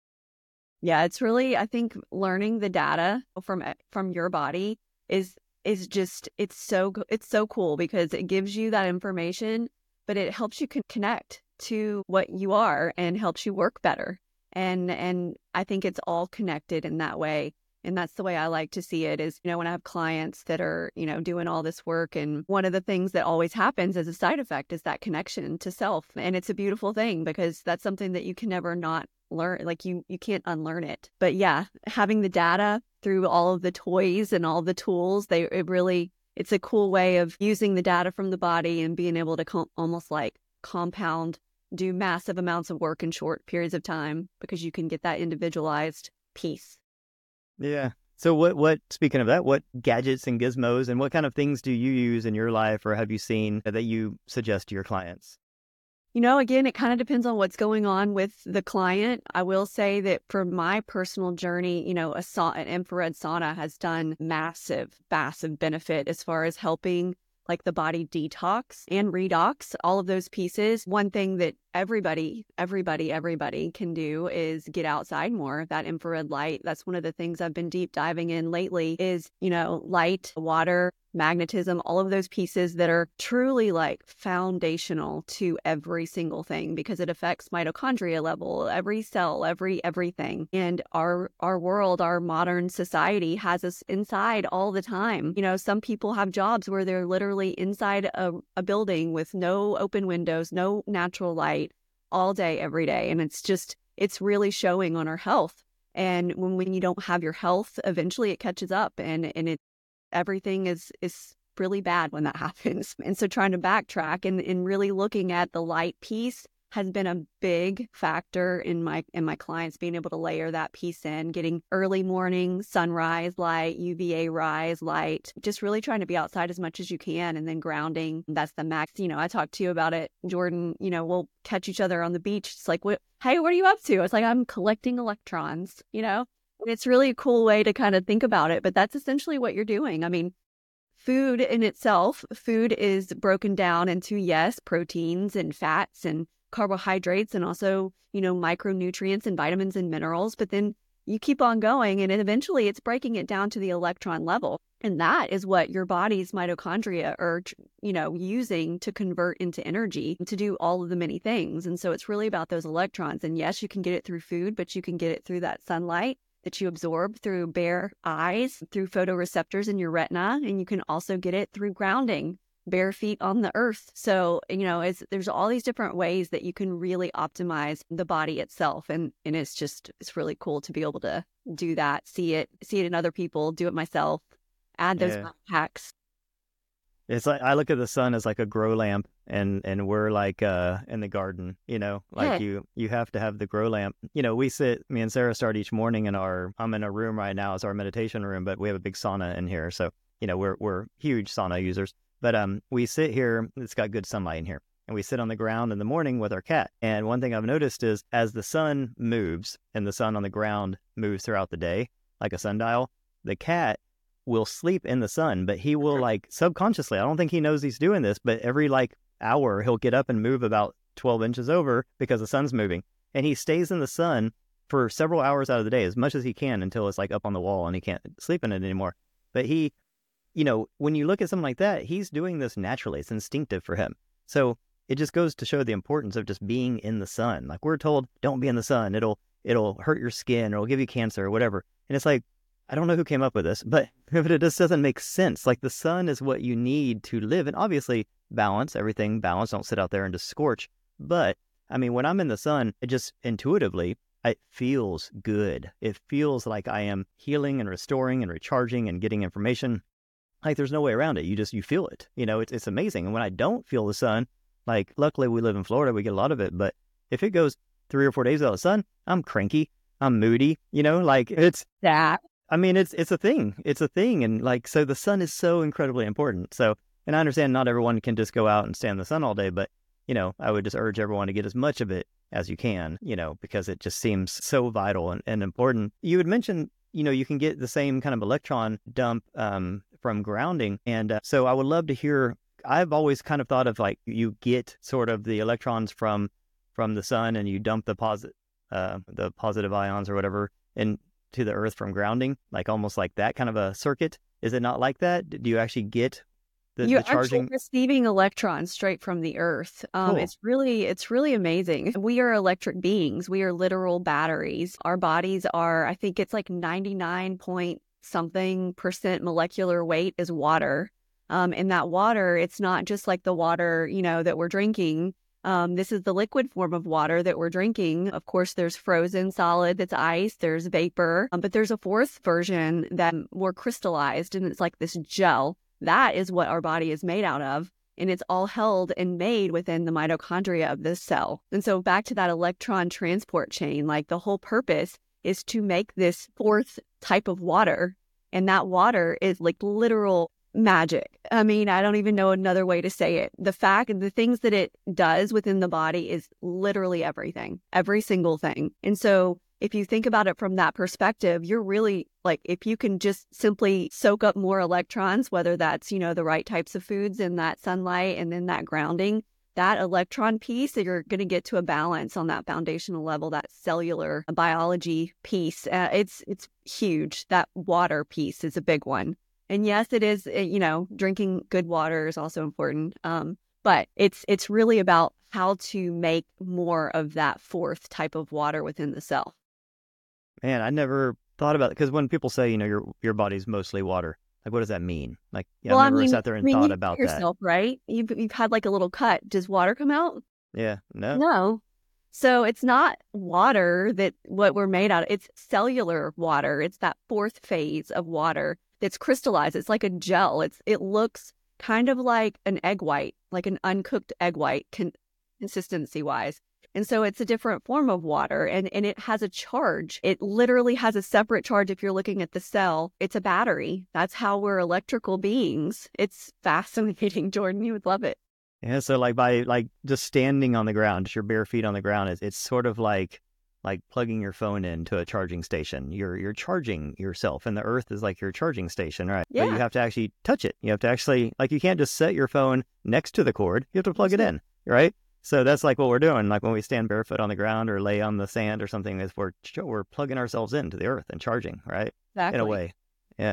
Speaker 2: Yeah, it's really, I think learning the data from from your body is is just, it's so, it's so cool because it gives you that information, but it helps you con- connect to what you are and helps you work better. And, and I think it's all connected in that way. And that's the way I like to see it is, you know, when I have clients that are, you know, doing all this work, and one of the things that always happens as a side effect is that connection to self. And it's a beautiful thing because that's something that you can never not learn. Like you, you can't unlearn it. But yeah, having the data through all of the toys and all the tools, they, it really, it's a cool way of using the data from the body and being able to com- almost like compound, do massive amounts of work in short periods of time because you can get that individualized piece.
Speaker 1: Yeah. So what, what, speaking of that, what gadgets and gizmos and what kind of things do you use in your life or have you seen that you suggest to your clients?
Speaker 2: You know, again, it kind of depends on what's going on with the client. I will say that for my personal journey, you know, a sa- an infrared sauna has done massive, massive benefit as far as helping like the body detox and redox, all of those pieces. One thing that everybody, everybody, everybody can do is get outside more. That infrared light, that's one of the things I've been deep diving in lately is, you know, light, water, magnetism, all of those pieces that are truly like foundational to every single thing because it affects mitochondria level, every cell, every everything. And our our world, our modern society has us inside all the time. You know, some people have jobs where they're literally inside a, a building with no open windows, no natural light all day, every day. And it's just, it's really showing on our health. And when, when you don't have your health, eventually it catches up and, and it everything is is really bad when that happens. And so trying to backtrack and, and really looking at the light piece has been a big factor in my in my clients being able to layer that piece in, getting early morning sunrise light, U V A rise light, just really trying to be outside as much as you can, and then grounding. That's the max. You know, I talked to you about it, Jordan. You know, we'll catch each other on the beach. It's like, what, hey, what are you up to? It's like, I'm collecting electrons, you know? And it's really a cool way to kind of think about it, but that's essentially what you're doing. I mean, food in itself, food is broken down into, yes, proteins and fats and carbohydrates and also, you know, micronutrients and vitamins and minerals. But then you keep on going and eventually it's breaking it down to the electron level. And that is what your body's mitochondria are, you know, using to convert into energy to do all of the many things. And so it's really about those electrons. And yes, you can get it through food, but you can get it through that sunlight. that you absorb through bare eyes, through photoreceptors in your retina, and you can also get it through grounding, bare feet on the earth. So, you know, it's, there's all these different ways that you can really optimize the body itself. And, and it's just, it's really cool to be able to do that, see it, see it in other people, do it myself, add those
Speaker 1: Yeah.
Speaker 2: hacks.
Speaker 1: It's like I look at the sun as like a grow lamp, and and we're like uh in the garden, you know, like
Speaker 2: Yeah.
Speaker 1: you you have to have the grow lamp. You know, we sit, me and Sarah start each morning in our, I'm in a room right now, it's our meditation room, but we have a big sauna in here, so you know we're we're huge sauna users. But um, we sit here, it's got good sunlight in here, and we sit on the ground in the morning with our cat. And one thing I've noticed is as the sun moves and the sun on the ground moves throughout the day, like a sundial, the cat will sleep in the sun, but he will like subconsciously, I don't think he knows he's doing this, but every like hour he'll get up and move about twelve inches over because the sun's moving. And he stays in the sun for several hours out of the day, as much as he can, until it's like up on the wall and he can't sleep in it anymore. But he, you know, when you look at something like that, he's doing this naturally. It's instinctive for him. So it just goes to show the importance of just being in the sun. Like we're told, don't be in the sun. It'll, it'll hurt your skin, or it'll give you cancer or whatever. And it's like, I don't know who came up with this, but, but it just doesn't make sense. Like the sun is what you need to live. And obviously balance, everything balance. Don't sit out there and just scorch. But I mean, when I'm in the sun, it just intuitively, it feels good. It feels like I am healing and restoring and recharging and getting information. Like there's no way around it. You just, you feel it. You know, it's, it's amazing. And when I don't feel the sun, like luckily we live in Florida, we get a lot of it. But if it goes three or four days without the sun, I'm cranky. I'm moody, you know, like it's
Speaker 2: That.
Speaker 1: I mean, it's it's a thing. It's a thing. And like, so the sun is so incredibly important. So, and I understand not everyone can just go out and stand in the sun all day, but, you know, I would just urge everyone to get as much of it as you can, you know, because it just seems so vital and, and important. You had mentioned, you know, you can get the same kind of electron dump um, from grounding. And uh, so I would love to hear, I've always kind of thought of like, you get sort of the electrons from from the sun and you dump the positive, uh, the positive ions or whatever, and to the earth from grounding, like almost like that kind of a circuit. Is it not like that? Do you actually get the,
Speaker 2: You're
Speaker 1: the charging?
Speaker 2: actually receiving electrons straight from the earth. Um,
Speaker 1: Cool.
Speaker 2: It's really, it's really amazing. We are electric beings. We are literal batteries. Our bodies are, I think it's like ninety-nine point something percent molecular weight is water. Um, and that water, it's not just like the water, you know, that we're drinking. Um, this is the liquid form of water that we're drinking. Of course, there's frozen solid, that's ice, there's vapor, um, but there's a fourth version that more crystallized, and it's like this gel. That is what our body is made out of, and it's all held and made within the mitochondria of this cell. And so back to that electron transport chain, like the whole purpose is to make this fourth type of water, and that water is like literal magic. I mean, I don't even know another way to say it. The fact and the things that it does within the body is literally everything, every single thing. And so if you think about it from that perspective, you're really like, if you can just simply soak up more electrons, whether that's, you know, the right types of foods in that sunlight and then that grounding, that electron piece, that you're going to get to a balance on that foundational level, that cellular biology piece. Uh, it's, it's huge. That water piece is a big one. And yes, it is, you know, drinking good water is also important. Um, but it's it's really about how to make more of that fourth type of water within the cell.
Speaker 1: Man, I never thought about it, because when people say, you know, your your body's mostly water, like what does that mean? Like, yeah,
Speaker 2: Well,
Speaker 1: I've
Speaker 2: I
Speaker 1: never
Speaker 2: mean,
Speaker 1: sat there
Speaker 2: I
Speaker 1: and
Speaker 2: mean,
Speaker 1: thought
Speaker 2: you
Speaker 1: about
Speaker 2: cut yourself, right? You've you've had like a little cut. Does water come out?
Speaker 1: that. Yeah, no.
Speaker 2: No. So it's not water that what we're made out of. It's cellular water. It's that fourth phase of water that's crystallized. It's like a gel. It's it looks kind of like an egg white, like an uncooked egg white con- consistency wise. And so it's a different form of water, and, and it has a charge. It literally has a separate charge. If you're looking at the cell, it's a battery. That's how we're electrical beings. It's fascinating, Jordan. You would love it.
Speaker 1: Yeah, so like by like just standing on the ground, just your bare feet on the ground, it's, it's sort of like like plugging your phone into a charging station. You're you're charging yourself, and the earth is like your charging station, right?
Speaker 2: Yeah.
Speaker 1: But you have to actually touch it. You have to actually, like, you can't just set your phone next to the cord. You have to plug it in, right? So that's like what we're doing. Like when we stand barefoot on the ground or lay on the sand or something, is we're we're plugging ourselves into the earth and charging, right?
Speaker 2: Exactly.
Speaker 1: In a way. Yeah.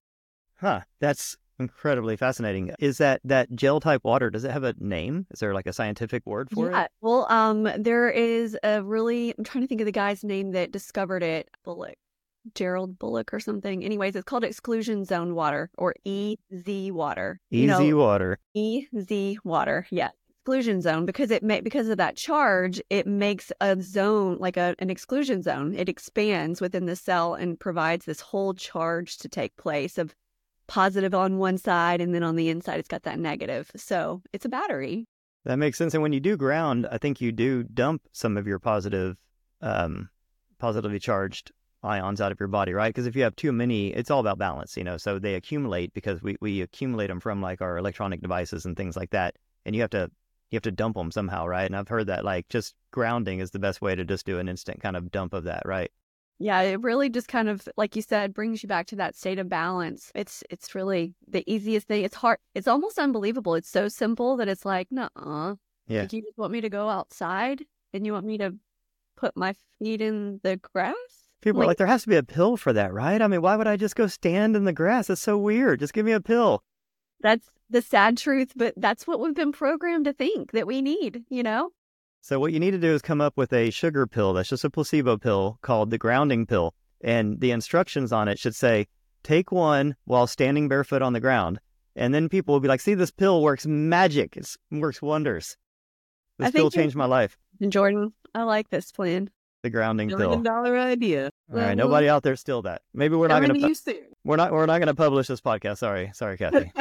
Speaker 1: Huh. That's incredibly fascinating. Is that that gel type water, does it have a name? Is there like a scientific word for
Speaker 2: Yeah.
Speaker 1: it?
Speaker 2: Well, um, there is a really, I'm trying to think of the guy's name that discovered it. Bullock. Gerald Bullock or something. Anyways, it's called exclusion zone water, or E Z water.
Speaker 1: Easy
Speaker 2: You know,
Speaker 1: water.
Speaker 2: E Z water. Yeah. Exclusion zone, because it may, because of that charge, it makes a zone, like a, an exclusion zone. It expands within the cell and provides this whole charge to take place of positive on one side, and then on the inside it's got that negative. So it's a battery.
Speaker 1: That makes sense. And when you do ground, I think you do dump some of your positive, um, positively charged ions out of your body, right? Because if you have too many, it's all about balance, you know, so they accumulate because we, we accumulate them from like our electronic devices and things like that. And you have to, you have to dump them somehow, right? And I've heard that like just grounding is the best way to just do an instant kind of dump of that, right?
Speaker 2: Yeah, it really just kind of, like you said, brings you back to that state of balance. It's it's really the easiest thing. It's hard. It's almost unbelievable. It's so simple that it's like, nuh-uh.
Speaker 1: Yeah.
Speaker 2: Like, you just want me to go outside and you want me to put my feet in the grass?
Speaker 1: People are like, there has to be a pill for that, right? I mean, why would I just go stand in the grass? It's so weird. Just give me a pill.
Speaker 2: That's the sad truth, but that's what we've been programmed to think that we need, you know?
Speaker 1: So what you need to do is come up with a sugar pill that's just a placebo pill called the grounding pill. And the instructions on it should say, take one while standing barefoot on the ground. And then people will be like, see, this pill works magic. It's, it works wonders. This
Speaker 2: I
Speaker 1: pill
Speaker 2: think you're-
Speaker 1: changed my life.
Speaker 2: And Jordan, I like this plan.
Speaker 1: The grounding
Speaker 3: Million
Speaker 1: pill.
Speaker 3: dollar idea.
Speaker 1: All right, nobody out there steal that. Maybe we're not
Speaker 3: Coming
Speaker 1: going
Speaker 3: to
Speaker 1: to.
Speaker 3: you soon.
Speaker 1: We're not. We're not going to publish this podcast. Sorry, sorry, Kathy.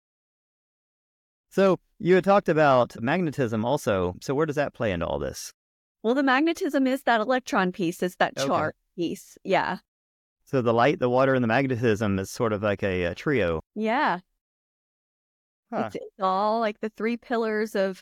Speaker 1: So you had talked about magnetism also. So where does that play into all this?
Speaker 2: Well, the magnetism is that electron piece. It's that
Speaker 1: Okay.
Speaker 2: charge piece. Yeah.
Speaker 1: So the light, the water, and the magnetism is sort of like a, a trio.
Speaker 2: Yeah.
Speaker 1: Huh.
Speaker 2: It's, it's all like the three pillars of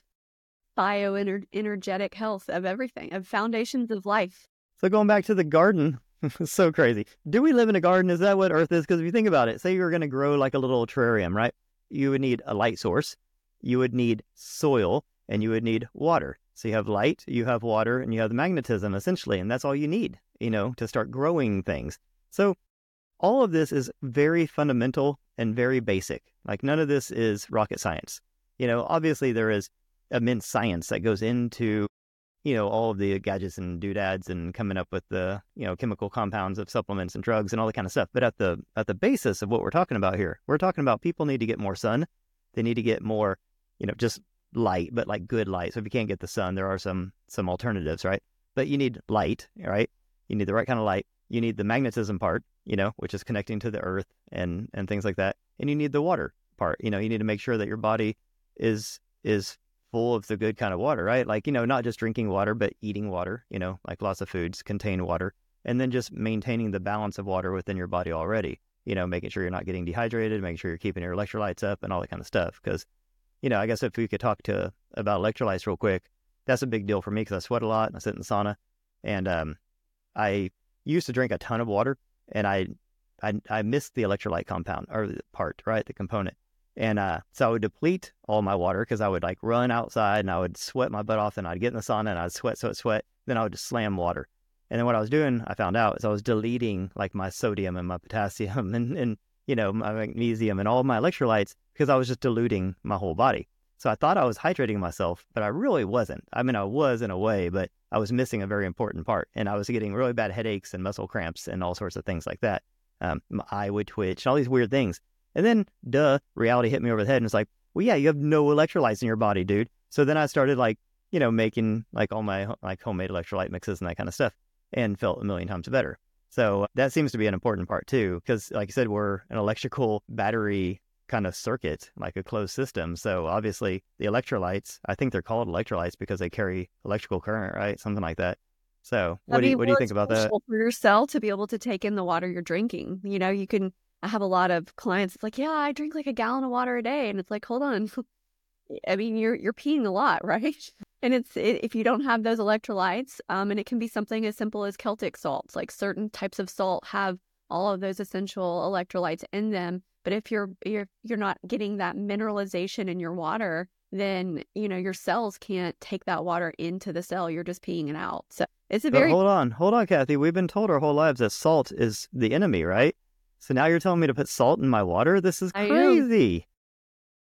Speaker 2: bioenergetic health, of everything, of foundations of life.
Speaker 1: So going back to the garden, it's so crazy. Do we live in a garden? Is that what Earth is? Because if you think about it, say you were going to grow like a little terrarium, right? You would need a light source, you would need soil, and you would need water. So you have light, you have water, and you have the magnetism essentially, and that's all you need, you know, to start growing things. So all of this is very fundamental and very basic. Like none of this is rocket science. You know, obviously there is immense science that goes into, you know, all of the gadgets and doodads and coming up with the, you know, chemical compounds of supplements and drugs and all that kind of stuff. But at the at the basis of what we're talking about here, we're talking about people need to get more sun. They need to get more, you know, just light, but like good light. So if you can't get the sun, there are some some alternatives, right? But you need light, right? You need the right kind of light. You need the magnetism part, you know, which is connecting to the earth and and things like that. And you need the water part. You know, you need to make sure that your body is is full of the good kind of water, right? Like, you know, not just drinking water, but eating water, you know, like lots of foods contain water. And then just maintaining the balance of water within your body already, you know, making sure you're not getting dehydrated, making sure you're keeping your electrolytes up and all that kind of stuff. Because, you know, I guess if we could talk to about electrolytes real quick, that's a big deal for me because I sweat a lot and I sit in the sauna. And um, I used to drink a ton of water and I, I, I missed the electrolyte compound or the part, right? The component. And uh, so I would deplete all my water because I would like run outside and I would sweat my butt off and I'd get in the sauna and I'd sweat, sweat, sweat. Then I would just slam water. And then what I was doing, I found out, is I was deleting like my sodium and my potassium and, and you know, my magnesium and all of my electrolytes because I was just diluting my whole body. So I thought I was hydrating myself, but I really wasn't. I mean, I was in a way, but I was missing a very important part. And I was getting really bad headaches and muscle cramps and all sorts of things like that. Um, my eye would twitch and all these weird things. And then, duh, reality hit me over the head and it's like, well, yeah, you have no electrolytes in your body, dude. So then I started like, you know, making like all my like homemade electrolyte mixes and that kind of stuff and felt a million times better. So that seems to be an important part too, because like I said, we're an electrical battery kind of circuit, like a closed system. So obviously the electrolytes, I think they're called electrolytes because they carry electrical current, right? Something like that. So what
Speaker 2: I
Speaker 1: do you,
Speaker 2: mean,
Speaker 1: what do you
Speaker 2: well,
Speaker 1: think
Speaker 2: it's
Speaker 1: about that?
Speaker 2: crucial for your cell to be able to take in the water you're drinking. You know, you can, I have a lot of clients, it's like, yeah, I drink like a gallon of water a day. And it's like, hold on. I mean, you're you're peeing a lot, right? And it's it, if you don't have those electrolytes, um, and it can be something as simple as Celtic salts. Like certain types of salt have all of those essential electrolytes in them. But if you're you're you're not getting that mineralization in your water, then you know your cells can't take that water into the cell. You're just peeing it out. So it's a
Speaker 1: But
Speaker 2: very
Speaker 1: hold on, hold on, Kathy. We've been told our whole lives that salt is the enemy, right? So now you're telling me to put salt in my water? This is
Speaker 2: I am.
Speaker 1: crazy.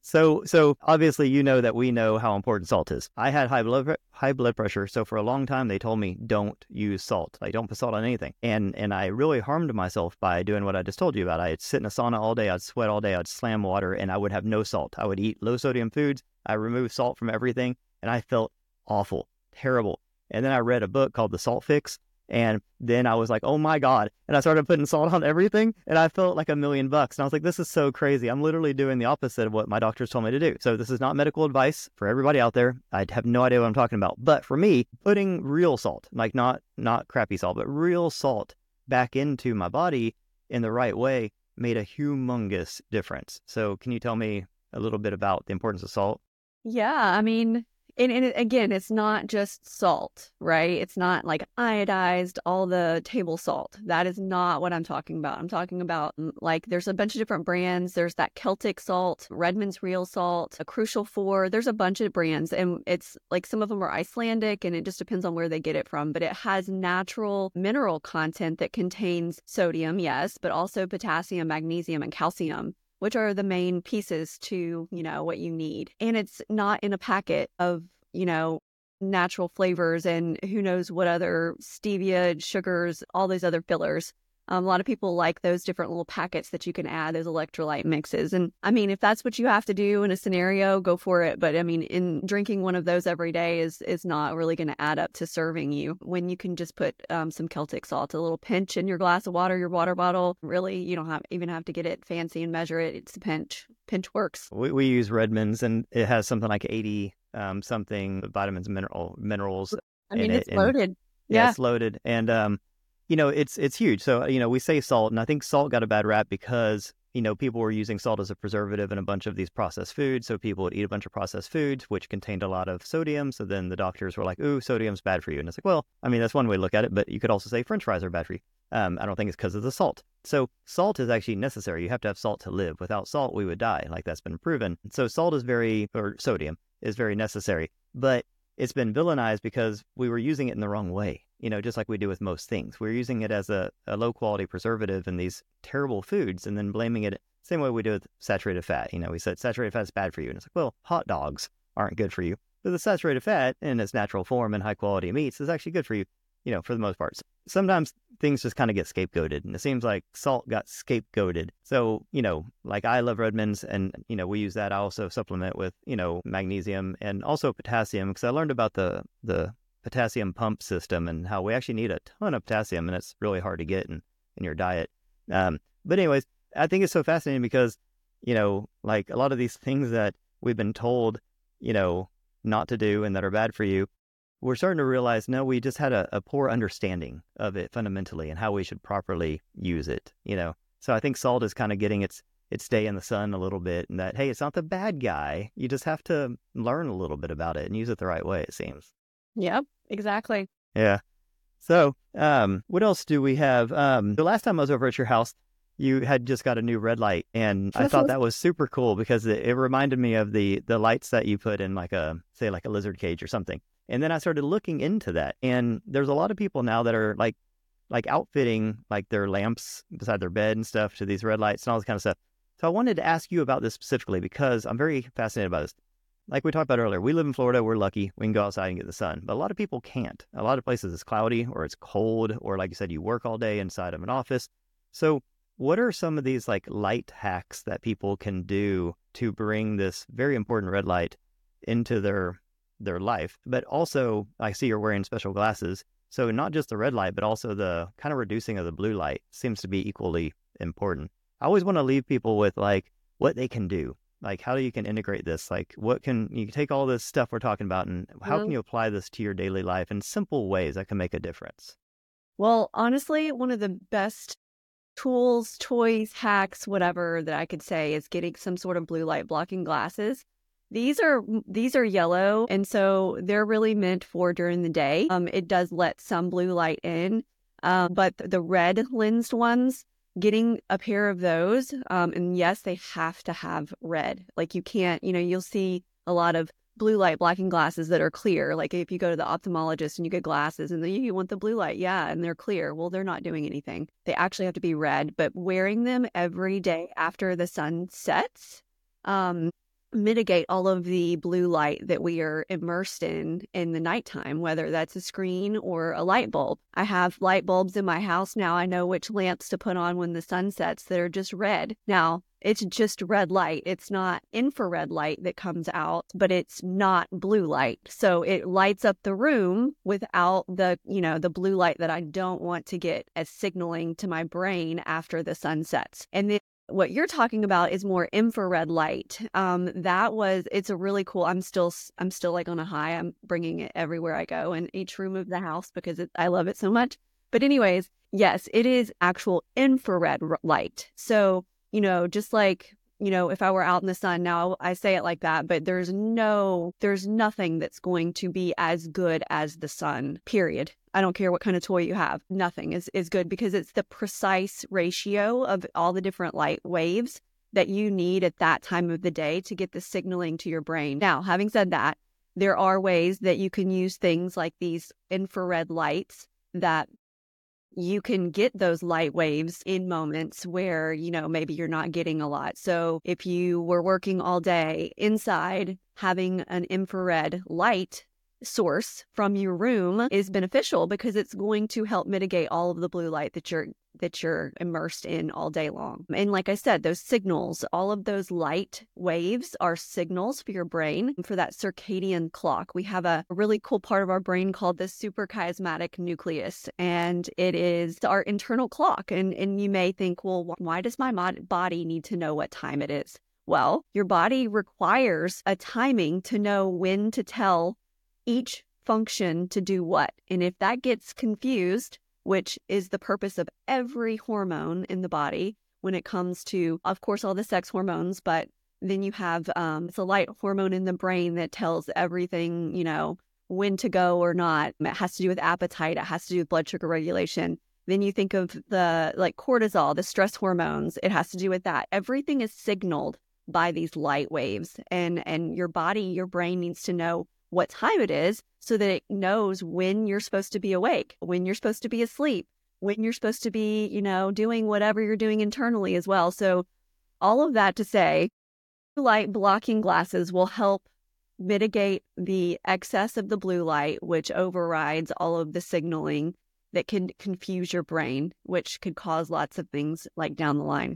Speaker 1: So, so obviously, you know that we know how important salt is. I had high blood high blood pressure, so for a long time they told me don't use salt, like don't put salt on anything, and and I really harmed myself by doing what I just told you about. I'd sit in a sauna all day, I'd sweat all day, I'd slam water, and I would have no salt. I would eat low sodium foods. I removed salt from everything, and I felt awful, terrible. And then I read a book called The Salt Fix. And then I was like, oh my God. And I started putting salt on everything. And I felt like a million bucks. And I was like, this is so crazy. I'm literally doing the opposite of what my doctors told me to do. So this is not medical advice for everybody out there. I have no idea what I'm talking about. But for me, putting real salt, like not, not crappy salt, but real salt back into my body in the right way made a humongous difference. So can you tell me a little bit about the importance of salt?
Speaker 2: Yeah, I mean, And, and it- again, it's not just salt, right? It's not like iodized, all the table salt. That is not what I'm talking about. I'm talking about mm, like there's a bunch of different brands. There's that Celtic salt, Redmond's Real Salt, a Crucial Four. There's a bunch of brands, and it's like some of them are Icelandic, and it just depends on where they get it from. But it has natural mineral content that contains sodium, yes, but also potassium, magnesium, and calcium, which are the main pieces to, you know, what you need. And it's not in a packet of, you know, natural flavors and who knows what other stevia, sugars, all those other fillers. Um, a lot of people like those different little packets that you can add, those electrolyte mixes. And I mean, if that's what you have to do in a scenario, go for it. But I mean, in drinking one of those every day is is not really going to add up to serving you when you can just put um, some Celtic salt, a little pinch in your glass of water, your water bottle. Really, you don't have even have to get it fancy and measure it. It's a pinch. Pinch works.
Speaker 1: We, we use Redmond's, and it has something like eighty um, something vitamins, mineral minerals.
Speaker 2: I mean,
Speaker 1: in
Speaker 2: it's
Speaker 1: it.
Speaker 2: loaded.
Speaker 1: And, yeah,
Speaker 2: Yeah.
Speaker 1: it's loaded. And, um, you know, it's it's huge. So, you know, we say salt, and I think salt got a bad rap because, you know, people were using salt as a preservative in a bunch of these processed foods. So people would eat a bunch of processed foods, which contained a lot of sodium. So then the doctors were like, ooh, sodium's bad for you. And it's like, well, I mean, that's one way to look at it, but you could also say French fries are bad for you. Um, I don't think it's because of the salt. So salt is actually necessary. You have to have salt to live. Without salt, we would die. Like that's been proven. So salt is very, or sodium is very necessary, but it's been villainized because we were using it in the wrong way. You know, just like we do with most things. We're using it as a, a low quality preservative in these terrible foods and then blaming it same way we do with saturated fat. You know, we said saturated fat is bad for you. And it's like, well, hot dogs aren't good for you. But the saturated fat in its natural form and high quality meats is actually good for you, you know, for the most part. Sometimes things just kind of get scapegoated. And it seems like salt got scapegoated. So, you know, like I love Redmond's and, you know, we use that. I also supplement with, you know, magnesium and also potassium because I learned about the, the, potassium pump system and how we actually need a ton of potassium and it's really hard to get in, in your diet. Um, but anyways, I think it's so fascinating because, you know, like a lot of these things that we've been told, you know, not to do and that are bad for you, we're starting to realize, no, we just had a, a poor understanding of it fundamentally and how we should properly use it, you know? So I think salt is kind of getting its, its day in the sun a little bit and that, hey, it's not the bad guy. You just have to learn a little bit about it and use it the right way, it seems.
Speaker 2: Yep, exactly.
Speaker 1: Yeah. So, um, what else do we have? Um, the last time I was over at your house, you had just got a new red light, and I thought that was super cool because it, it reminded me of the the lights that you put in like a, say, like a lizard cage or something. And then I started looking into that, and there's a lot of people now that are like, like outfitting like their lamps beside their bed and stuff to these red lights and all this kind of stuff. So I wanted to ask you about this specifically because I'm very fascinated by this. Like we talked about earlier, we live in Florida. We're lucky. We can go outside and get the sun. But a lot of people can't. A lot of places it's cloudy or it's cold or like you said, you work all day inside of an office. So what are some of these like light hacks that people can do to bring this very important red light into their their life? But also, I see you're wearing special glasses. So not just the red light, but also the kind of reducing of the blue light seems to be equally important. I always want to leave people with like what they can do. Like how you can integrate this, like what can you take all this stuff we're talking about and how
Speaker 2: Mm-hmm.
Speaker 1: can you apply this to your daily life in simple ways that can make a difference?
Speaker 2: Well, honestly, one of the best tools, toys, hacks, whatever that I could say is getting some sort of blue light blocking glasses. These are these are yellow, and so they're really meant for during the day. Um, it does let some blue light in, um, but the red lensed ones, getting a pair of those, um, and yes, they have to have red. Like you can't, you know, you'll see a lot of blue light blocking glasses that are clear. Like if you go to the ophthalmologist and you get glasses and then you want the blue light, yeah, and they're clear. Well, they're not doing anything. They actually have to be red, but wearing them every day after the sun sets, um, mitigate all of the blue light that we are immersed in in the nighttime, whether that's a screen or a light bulb. I have light bulbs in my house now. I know which lamps to put on when the sun sets that are just red. Now, it's just red light. It's not infrared light that comes out, but it's not blue light. So it lights up the room without the, you know, the blue light that I don't want to get as signaling to my brain after the sun sets. And then what you're talking about is more infrared light. Um, that was, it's a really cool, I'm still, I'm still like on a high. I'm bringing it everywhere I go in each room of the house because it, I love it so much. But anyways, yes, it is actual infrared r- light. So, you know, just like, you know, if I were out in the sun, now I say it like that, but there's no, there's nothing that's going to be as good as the sun, period. I don't care what kind of toy you have. Nothing is, is good because it's the precise ratio of all the different light waves that you need at that time of the day to get the signaling to your brain. Now, having said that, there are ways that you can use things like these infrared lights that you can get those light waves in moments where, you know, maybe you're not getting a lot. So if you were working all day inside, having an infrared light source from your room is beneficial because it's going to help mitigate all of the blue light that you're that you're immersed in all day long. And like I said, those signals, all of those light waves are signals for your brain for that circadian clock. We have a really cool part of our brain called the suprachiasmatic nucleus, and it is our internal clock. And, and you may think, well, why does my mod- body need to know what time it is? Well, your body requires a timing to know when to tell each function to do what. And if that gets confused, which is the purpose of every hormone in the body when it comes to, of course, all the sex hormones, but then you have, um, it's a light hormone in the brain that tells everything, you know, when to go or not. It has to do with appetite. It has to do with blood sugar regulation. Then you think of the, like cortisol, the stress hormones. It has to do with that. Everything is signaled by these light waves, and, and your body, your brain needs to know what time it is so that it knows when you're supposed to be awake, when you're supposed to be asleep, when you're supposed to be, you know, doing whatever you're doing internally as well. So all of that to say, light blocking glasses will help mitigate the excess of the blue light, which overrides all of the signaling that can confuse your brain, which could cause lots of things like down the line.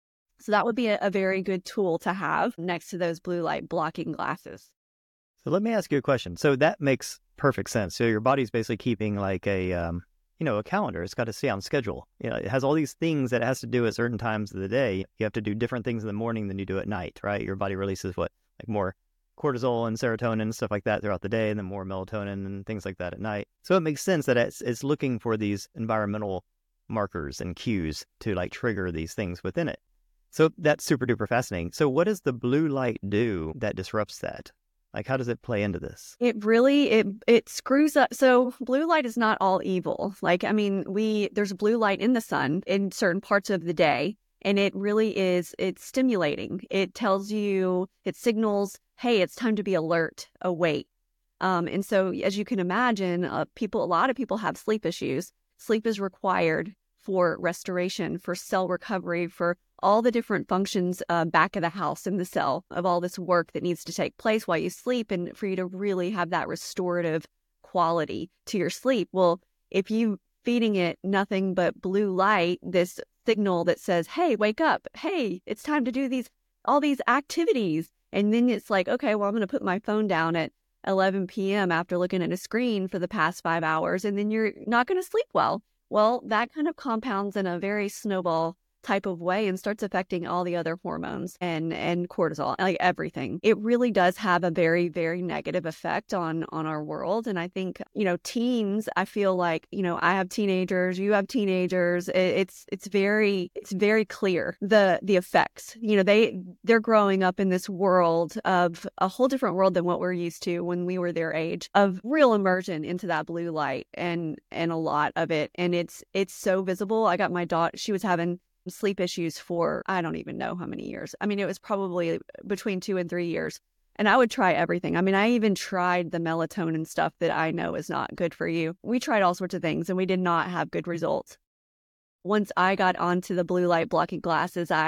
Speaker 2: So that would be a, a very good tool to have next to those blue light blocking glasses.
Speaker 1: So let me ask you a question. So that makes perfect sense. So your body's basically keeping like a, um, you know, a calendar. It's got to stay on schedule. You know, it has all these things that it has to do at certain times of the day. You have to do different things in the morning than you do at night, right? Your body releases what, like more cortisol and serotonin and stuff like that throughout the day, and then more melatonin and things like that at night. So it makes sense that it's, it's looking for these environmental markers and cues to like trigger these things within it. So that's super duper fascinating. So what does the blue light do that disrupts that? Like, how does it play into this?
Speaker 2: It really, it it screws up. So blue light is not all evil. Like, I mean, we, there's blue light in the sun in certain parts of the day, and it really is, it's stimulating. It tells you, it signals, hey, it's time to be alert, awake. Um, and so as you can imagine, uh, people, a lot of people have sleep issues. Sleep is required for restoration, for cell recovery, for all the different functions uh, back of the house in the cell of all this work that needs to take place while you sleep, and for you to really have that restorative quality to your sleep. Well, if you feeding it nothing but blue light, this signal that says, hey, wake up, hey, it's time to do these, all these activities. And then it's like, okay, well, I'm going to put my phone down at eleven p.m. after looking at a screen for the past five hours, and then you're not going to sleep well. Well, that kind of compounds in a very snowball type of way and starts affecting all the other hormones and and cortisol, like everything. It really does have a very, very negative effect on on our world. And I think, you know, teens, I feel like, you know, I have teenagers, you have teenagers. It, it's it's very it's very clear the the effects. You know, they they're growing up in this world of a whole different world than what we're used to when we were their age, of real immersion into that blue light and and a lot of it. And it's it's so visible. I got my daughter, she was having sleep issues for, I don't even know how many years. I mean, it was probably between two and three years. And I would try everything. I mean, I even tried the melatonin stuff that I know is not good for you. We tried all sorts of things and we did not have good results. Once I got onto the blue light blocking glasses, I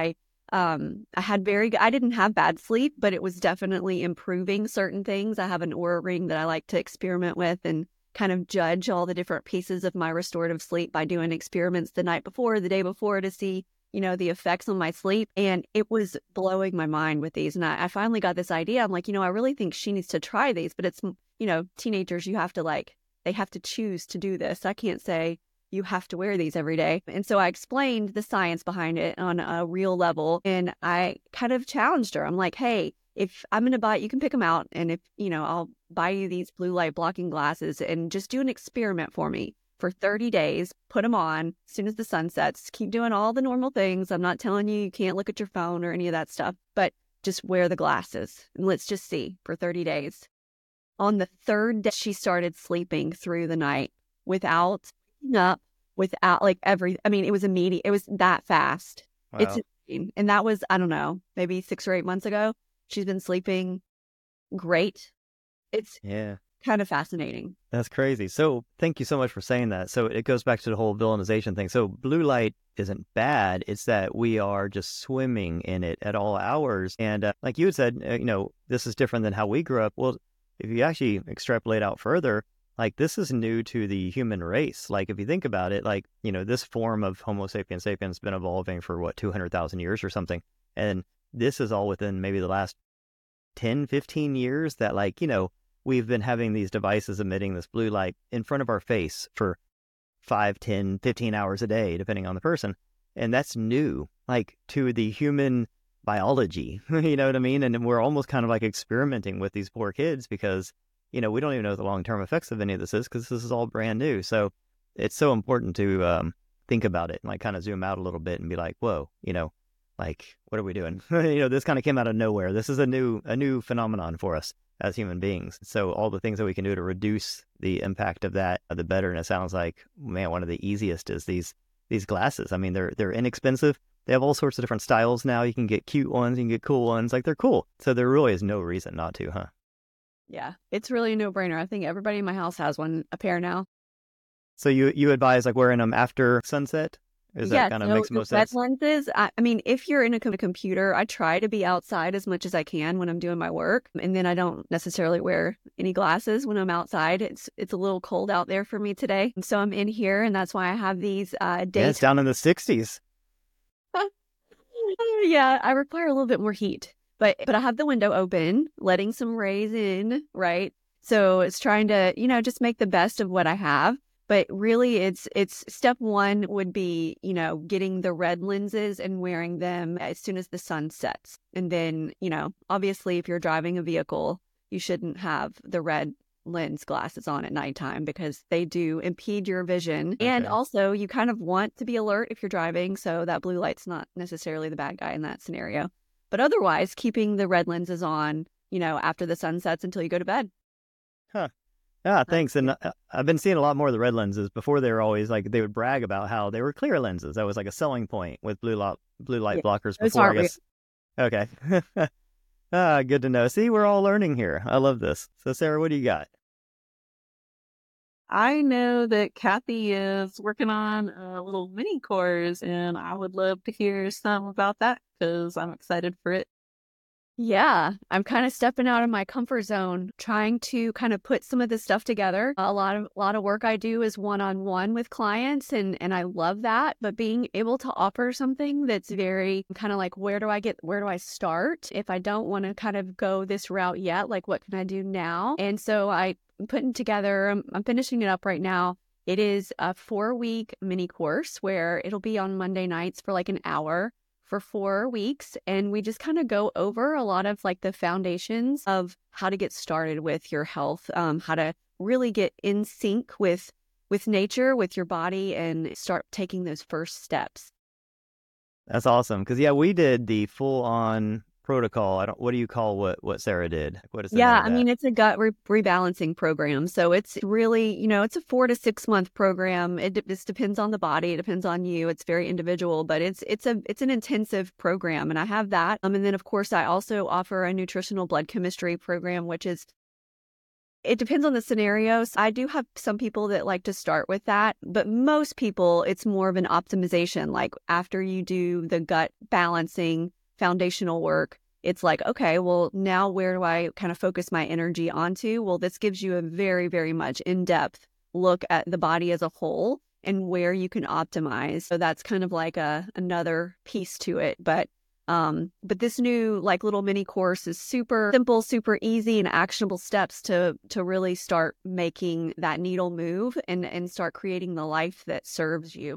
Speaker 2: Um, I had very good, I didn't have bad sleep, but it was definitely improving certain things. I have an Oura ring that I like to experiment with and kind of judge all the different pieces of my restorative sleep by doing experiments the night before, the day before to see, you know, the effects on my sleep. And it was blowing my mind with these. And I, I finally got this idea. I'm like, you know, I really think she needs to try these, but it's, you know, teenagers, you have to like, they have to choose to do this. I can't say you have to wear these every day. And so I explained the science behind it on a real level. And I kind of challenged her. I'm like, hey, if I'm going to buy, you can pick them out. And if, you know, I'll buy you these blue light blocking glasses and just do an experiment for me for thirty days, put them on as soon as the sun sets, keep doing all the normal things. I'm not telling you you can't look at your phone or any of that stuff, but just wear the glasses and let's just see for thirty days. On the third day, she started sleeping through the night without waking up, without like every, I mean, it was immediate. It was that fast.
Speaker 1: Wow.
Speaker 2: It's insane. And that was, I don't know, maybe six or eight months ago. She's been sleeping great. It's
Speaker 1: Yeah.
Speaker 2: kind of fascinating.
Speaker 1: That's crazy. So thank you so much for saying that. So it goes back to the whole villainization thing. So blue light isn't bad. It's that we are just swimming in it at all hours. And uh, like you had said, uh, you know, this is different than how we grew up. Well, if you actually extrapolate out further, like this is new to the human race. Like if you think about it, like, you know, this form of Homo sapiens sapiens has been evolving for what, two hundred thousand years or something. And this is all within maybe the last ten, fifteen years that like, you know, we've been having these devices emitting this blue light in front of our face for five, ten, fifteen hours a day, depending on the person. And that's new, like to the human biology, you know what I mean? And we're almost kind of like experimenting with these poor kids because, you know, we don't even know what the long-term effects of any of this is because this is all brand new. So it's so important to um, think about it and like kind of zoom out a little bit and be like, whoa, you know, like, what are we doing? You know, this kind of came out of nowhere. This is a new, a new phenomenon for us as human beings. So all the things that we can do to reduce the impact of that, the better. And it sounds like, man, one of the easiest is these, these glasses. I mean, they're, they're inexpensive. They have all sorts of different styles now. You can get cute ones, you can get cool ones. Like they're cool. So there really is no reason not to, huh?
Speaker 2: Yeah, it's really a no-brainer. I think everybody in my house has one, a pair now.
Speaker 1: So you you advise like wearing them after sunset? Is
Speaker 2: yeah,
Speaker 1: that kind of
Speaker 2: so
Speaker 1: makes most
Speaker 2: red
Speaker 1: sense?
Speaker 2: lenses, I, I mean, if you're in a com- computer, I try to be outside as much as I can when I'm doing my work. And then I don't necessarily wear any glasses when I'm outside. It's it's a little cold out there for me today. And so I'm in here, and that's why I have these uh,
Speaker 1: Yeah, it's
Speaker 2: daytime.
Speaker 1: down in the sixties.
Speaker 2: Yeah, I require a little bit more heat. But but I have the window open, letting some rays in, right? So it's trying to, you know, just make the best of what I have. But really, it's it's step one would be, you know, getting the red lenses and wearing them as soon as the sun sets. And then, you know, obviously, if you're driving a vehicle, you shouldn't have the red lens glasses on at nighttime because they do impede your vision. And
Speaker 1: Okay.
Speaker 2: also, you kind of want to be alert if you're driving. So that blue light's not necessarily the bad guy in that scenario. But otherwise, keeping the red lenses on, you know, after the sun sets until you go to bed.
Speaker 1: Huh. Yeah,
Speaker 2: That's
Speaker 1: thanks. And
Speaker 2: it.
Speaker 1: uh, I've been seeing a lot more of the red lenses. Before they were always like, they would brag about how they were clear lenses. That was like a selling point with blue light, blue light
Speaker 2: Yeah,
Speaker 1: blockers
Speaker 2: those
Speaker 1: before, I
Speaker 2: aren't real.
Speaker 1: guess. Okay. Ah, good to know. See, we're all learning here. I love this. So Sarah, what do you got?
Speaker 3: I know that Kathy is working on a little mini course, and I would love to hear some about that because I'm excited for it.
Speaker 2: Yeah, I'm kind of stepping out of my comfort zone, trying to kind of put some of this stuff together. A lot of a lot of work I do is one-on-one with clients, and and I love that. But being able to offer something that's very kind of like, where do I get, where do I start? If I don't want to kind of go this route yet, like what can I do now? And so I'm putting together, I'm, I'm finishing it up right now. It is a four-week mini course where it'll be on Monday nights for like an hour for four weeks. And we just kind of go over a lot of like the foundations of how to get started with your health, um, how to really get in sync with with nature, with your body, and start taking those first steps.
Speaker 1: That's awesome. Because yeah, we did the full on protocol. I don't. What do you call what what Sarah did? Like, what is the name
Speaker 2: Yeah,
Speaker 1: of
Speaker 2: I
Speaker 1: that?
Speaker 2: mean, it's a gut re- rebalancing program. So it's really, you know, it's a four to six month program. It de- just depends on the body. It depends on you. It's very individual, but it's it's a it's an intensive program, and I have that. Um, and then of course I also offer a nutritional blood chemistry program, which is It depends on the scenarios. I do have some people that like to start with that, but most people, it's more of an optimization. Like after you do the gut balancing foundational work, it's like, okay, well, now where do I kind of focus my energy onto? Well, this gives you a very, very much in-depth look at the body as a whole and where you can optimize. So that's kind of like a another piece to it. But Um, but this new like little mini course is super simple, super easy and actionable steps to to really start making that needle move and, and start creating the life that serves you.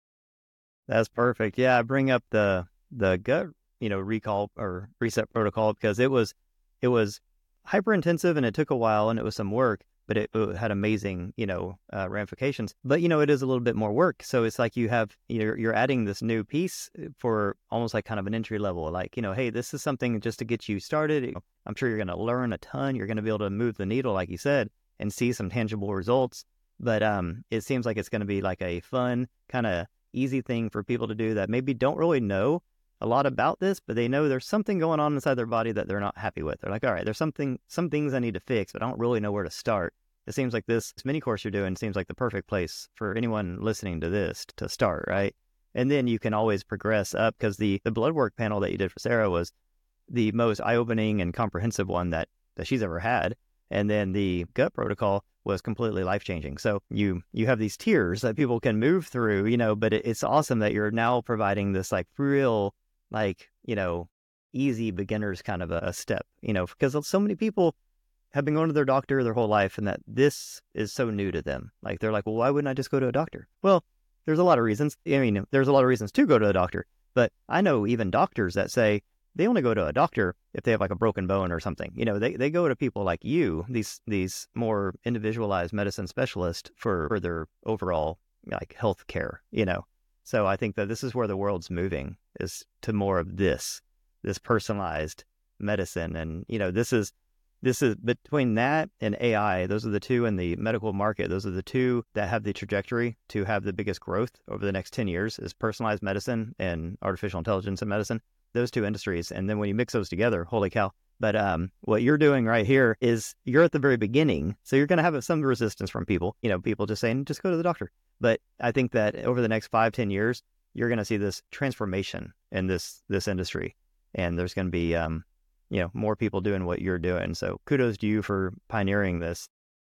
Speaker 1: That's perfect. Yeah, I bring up the the gut, you know, recall or reset protocol because it was it was hyper intensive and it took a while and it was some work, but it, it had amazing, you know, uh, ramifications. But, you know, it is a little bit more work. So it's like you have, you're, you're adding this new piece for almost like kind of an entry level, like, you know, hey, this is something just to get you started. I'm sure you're going to learn a ton. You're going to be able to move the needle, like you said, and see some tangible results. But um, it seems like it's going to be like a fun, kind of easy thing for people to do that maybe don't really know a lot about this, but they know there's something going on inside their body that they're not happy with. They're like, all right, there's something, some things I need to fix, but I don't really know where to start. It seems like this, this mini course you're doing seems like the perfect place for anyone listening to this to start, right? And then you can always progress up because the, the blood work panel that you did for Sarah was the most eye-opening and comprehensive one that, that she's ever had. And then the gut protocol was completely life-changing. So you you have these tiers that people can move through, you know, but it, it's awesome that you're now providing this like real, like, you know, easy beginners kind of a, a step, you know, because so many people have been going to their doctor their whole life and that this is so new to them. Like they're like, well, why wouldn't I just go to a doctor? Well, there's a lot of reasons. I mean, there's a lot of reasons to go to a doctor, but I know even doctors that say they only go to a doctor if they have like a broken bone or something. You know, they, they go to people like you, these these more individualized medicine specialists for, for their overall like health care, you know. So I think that this is where the world's moving, is to more of this, this personalized medicine. And, you know, this is This is between that and A I. Those are the two in the medical market. Those are the two that have the trajectory to have the biggest growth over the next ten years is personalized medicine and artificial intelligence in medicine, those two industries. And then when you mix those together, holy cow. But um, what you're doing right here is you're at the very beginning. So you're going to have some resistance from people, you know, people just saying, just go to the doctor. But I think that over the next five, ten years, you're going to see this transformation in this, this industry. And there's going to be, um, you know, more people doing what you're doing. So kudos to you for pioneering this.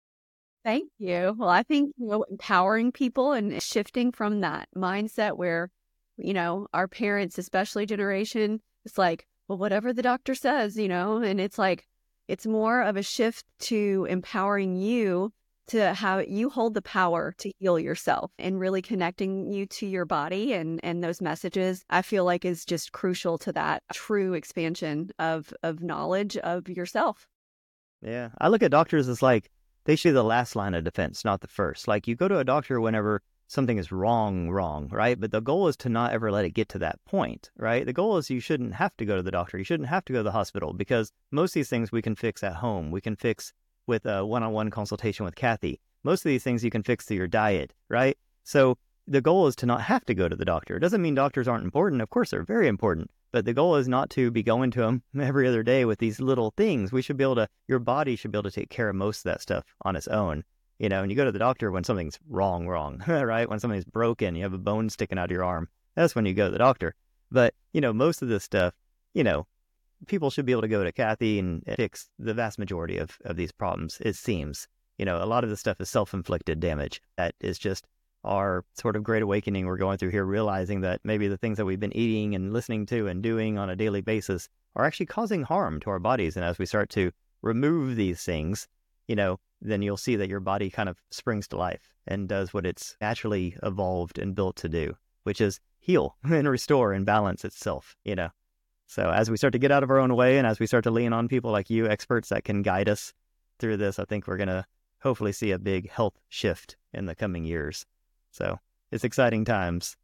Speaker 2: Thank you. Well, I think, you know, empowering people and shifting from that mindset where, you know, our parents, especially generation, it's like, well, whatever the doctor says, you know, and it's like, it's more of a shift to empowering you to how you hold the power to heal yourself and really connecting you to your body and, and those messages, I feel like is just crucial to that true expansion of, of knowledge of yourself.
Speaker 1: Yeah. I look at doctors as like, they should be the last line of defense, not the first. Like you go to a doctor whenever something is wrong, wrong, right? But the goal is to not ever let it get to that point, right? The goal is you shouldn't have to go to the doctor. You shouldn't have to go to the hospital because most of these things we can fix at home. We can fix with a one-on-one consultation with Kathy. Most of these things you can fix through your diet, right? So the goal is to not have to go to the doctor. It doesn't mean doctors aren't important. Of course, they're very important. But the goal is not to be going to them every other day with these little things. We should be able to, your body should be able to take care of most of that stuff on its own. You know, and you go to the doctor when something's wrong, wrong, right? When something's broken, you have a bone sticking out of your arm. That's when you go to the doctor. But, you know, most of this stuff, you know, people should be able to go to Kathy and fix the vast majority of, of these problems, it seems. You know, a lot of this stuff is self-inflicted damage. That is just our sort of great awakening we're going through here, realizing that maybe the things that we've been eating and listening to and doing on a daily basis are actually causing harm to our bodies. And as we start to remove these things, you know, then you'll see that your body kind of springs to life and does what it's naturally evolved and built to do, which is heal and restore and balance itself, you know. So as we start to get out of our own way and as we start to lean on people like you, experts that can guide us through this, I think we're going to hopefully see a big health shift in the coming years. So it's exciting times.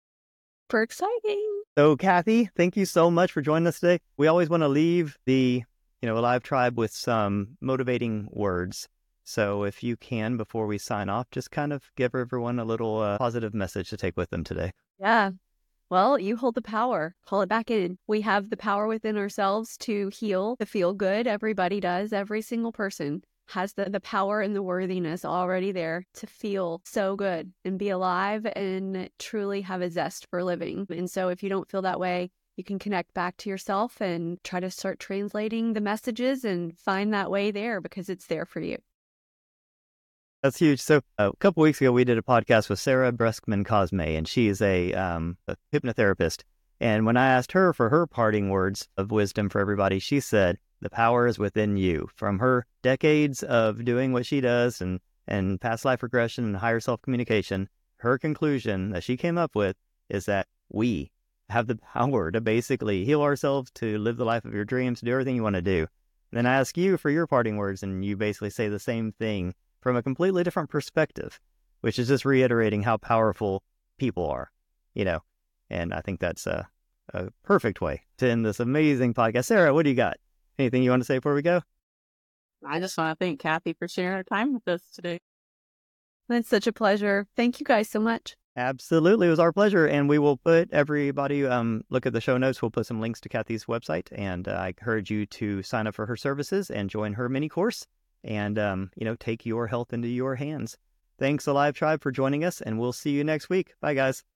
Speaker 2: For exciting.
Speaker 1: So Kathy, thank you so much for joining us today. We always want to leave the, you know, Alive Tribe with some motivating words. So if you can, before we sign off, just kind of give everyone a little uh, positive message to take with them today.
Speaker 2: Yeah. Well, you hold the power. Call it back in. We have the power within ourselves to heal, to feel good. Everybody does. Every single person has the, the power and the worthiness already there to feel so good and be alive and truly have a zest for living. And so if you don't feel that way, you can connect back to yourself and try to start translating the messages and find that way there because it's there for you.
Speaker 1: That's huge. So uh, a couple weeks ago, we did a podcast with Sarah Breskman Cosme, and she is a, um, a hypnotherapist. And when I asked her for her parting words of wisdom for everybody, she said, the power is within you. From her decades of doing what she does and, and past life regression and higher self-communication, her conclusion that she came up with is that we have the power to basically heal ourselves, to live the life of your dreams, to do everything you want to do. And then I ask you for your parting words, and you basically say the same thing from a completely different perspective, which is just reiterating how powerful people are, you know. And I think that's a, a perfect way to end this amazing podcast. Sarah, what do you got? Anything you want to say before we go?
Speaker 3: I just want to thank Kathy for sharing her time with us today.
Speaker 2: It's such a pleasure. Thank you guys so much.
Speaker 1: Absolutely. It was our pleasure. And we will put everybody, um, look at the show notes. We'll put some links to Kathy's website. And uh, I encourage you to sign up for her services and join her mini course and, um, you know, take your health into your hands. Thanks, Alive Tribe, for joining us. And we'll see you next week. Bye, guys.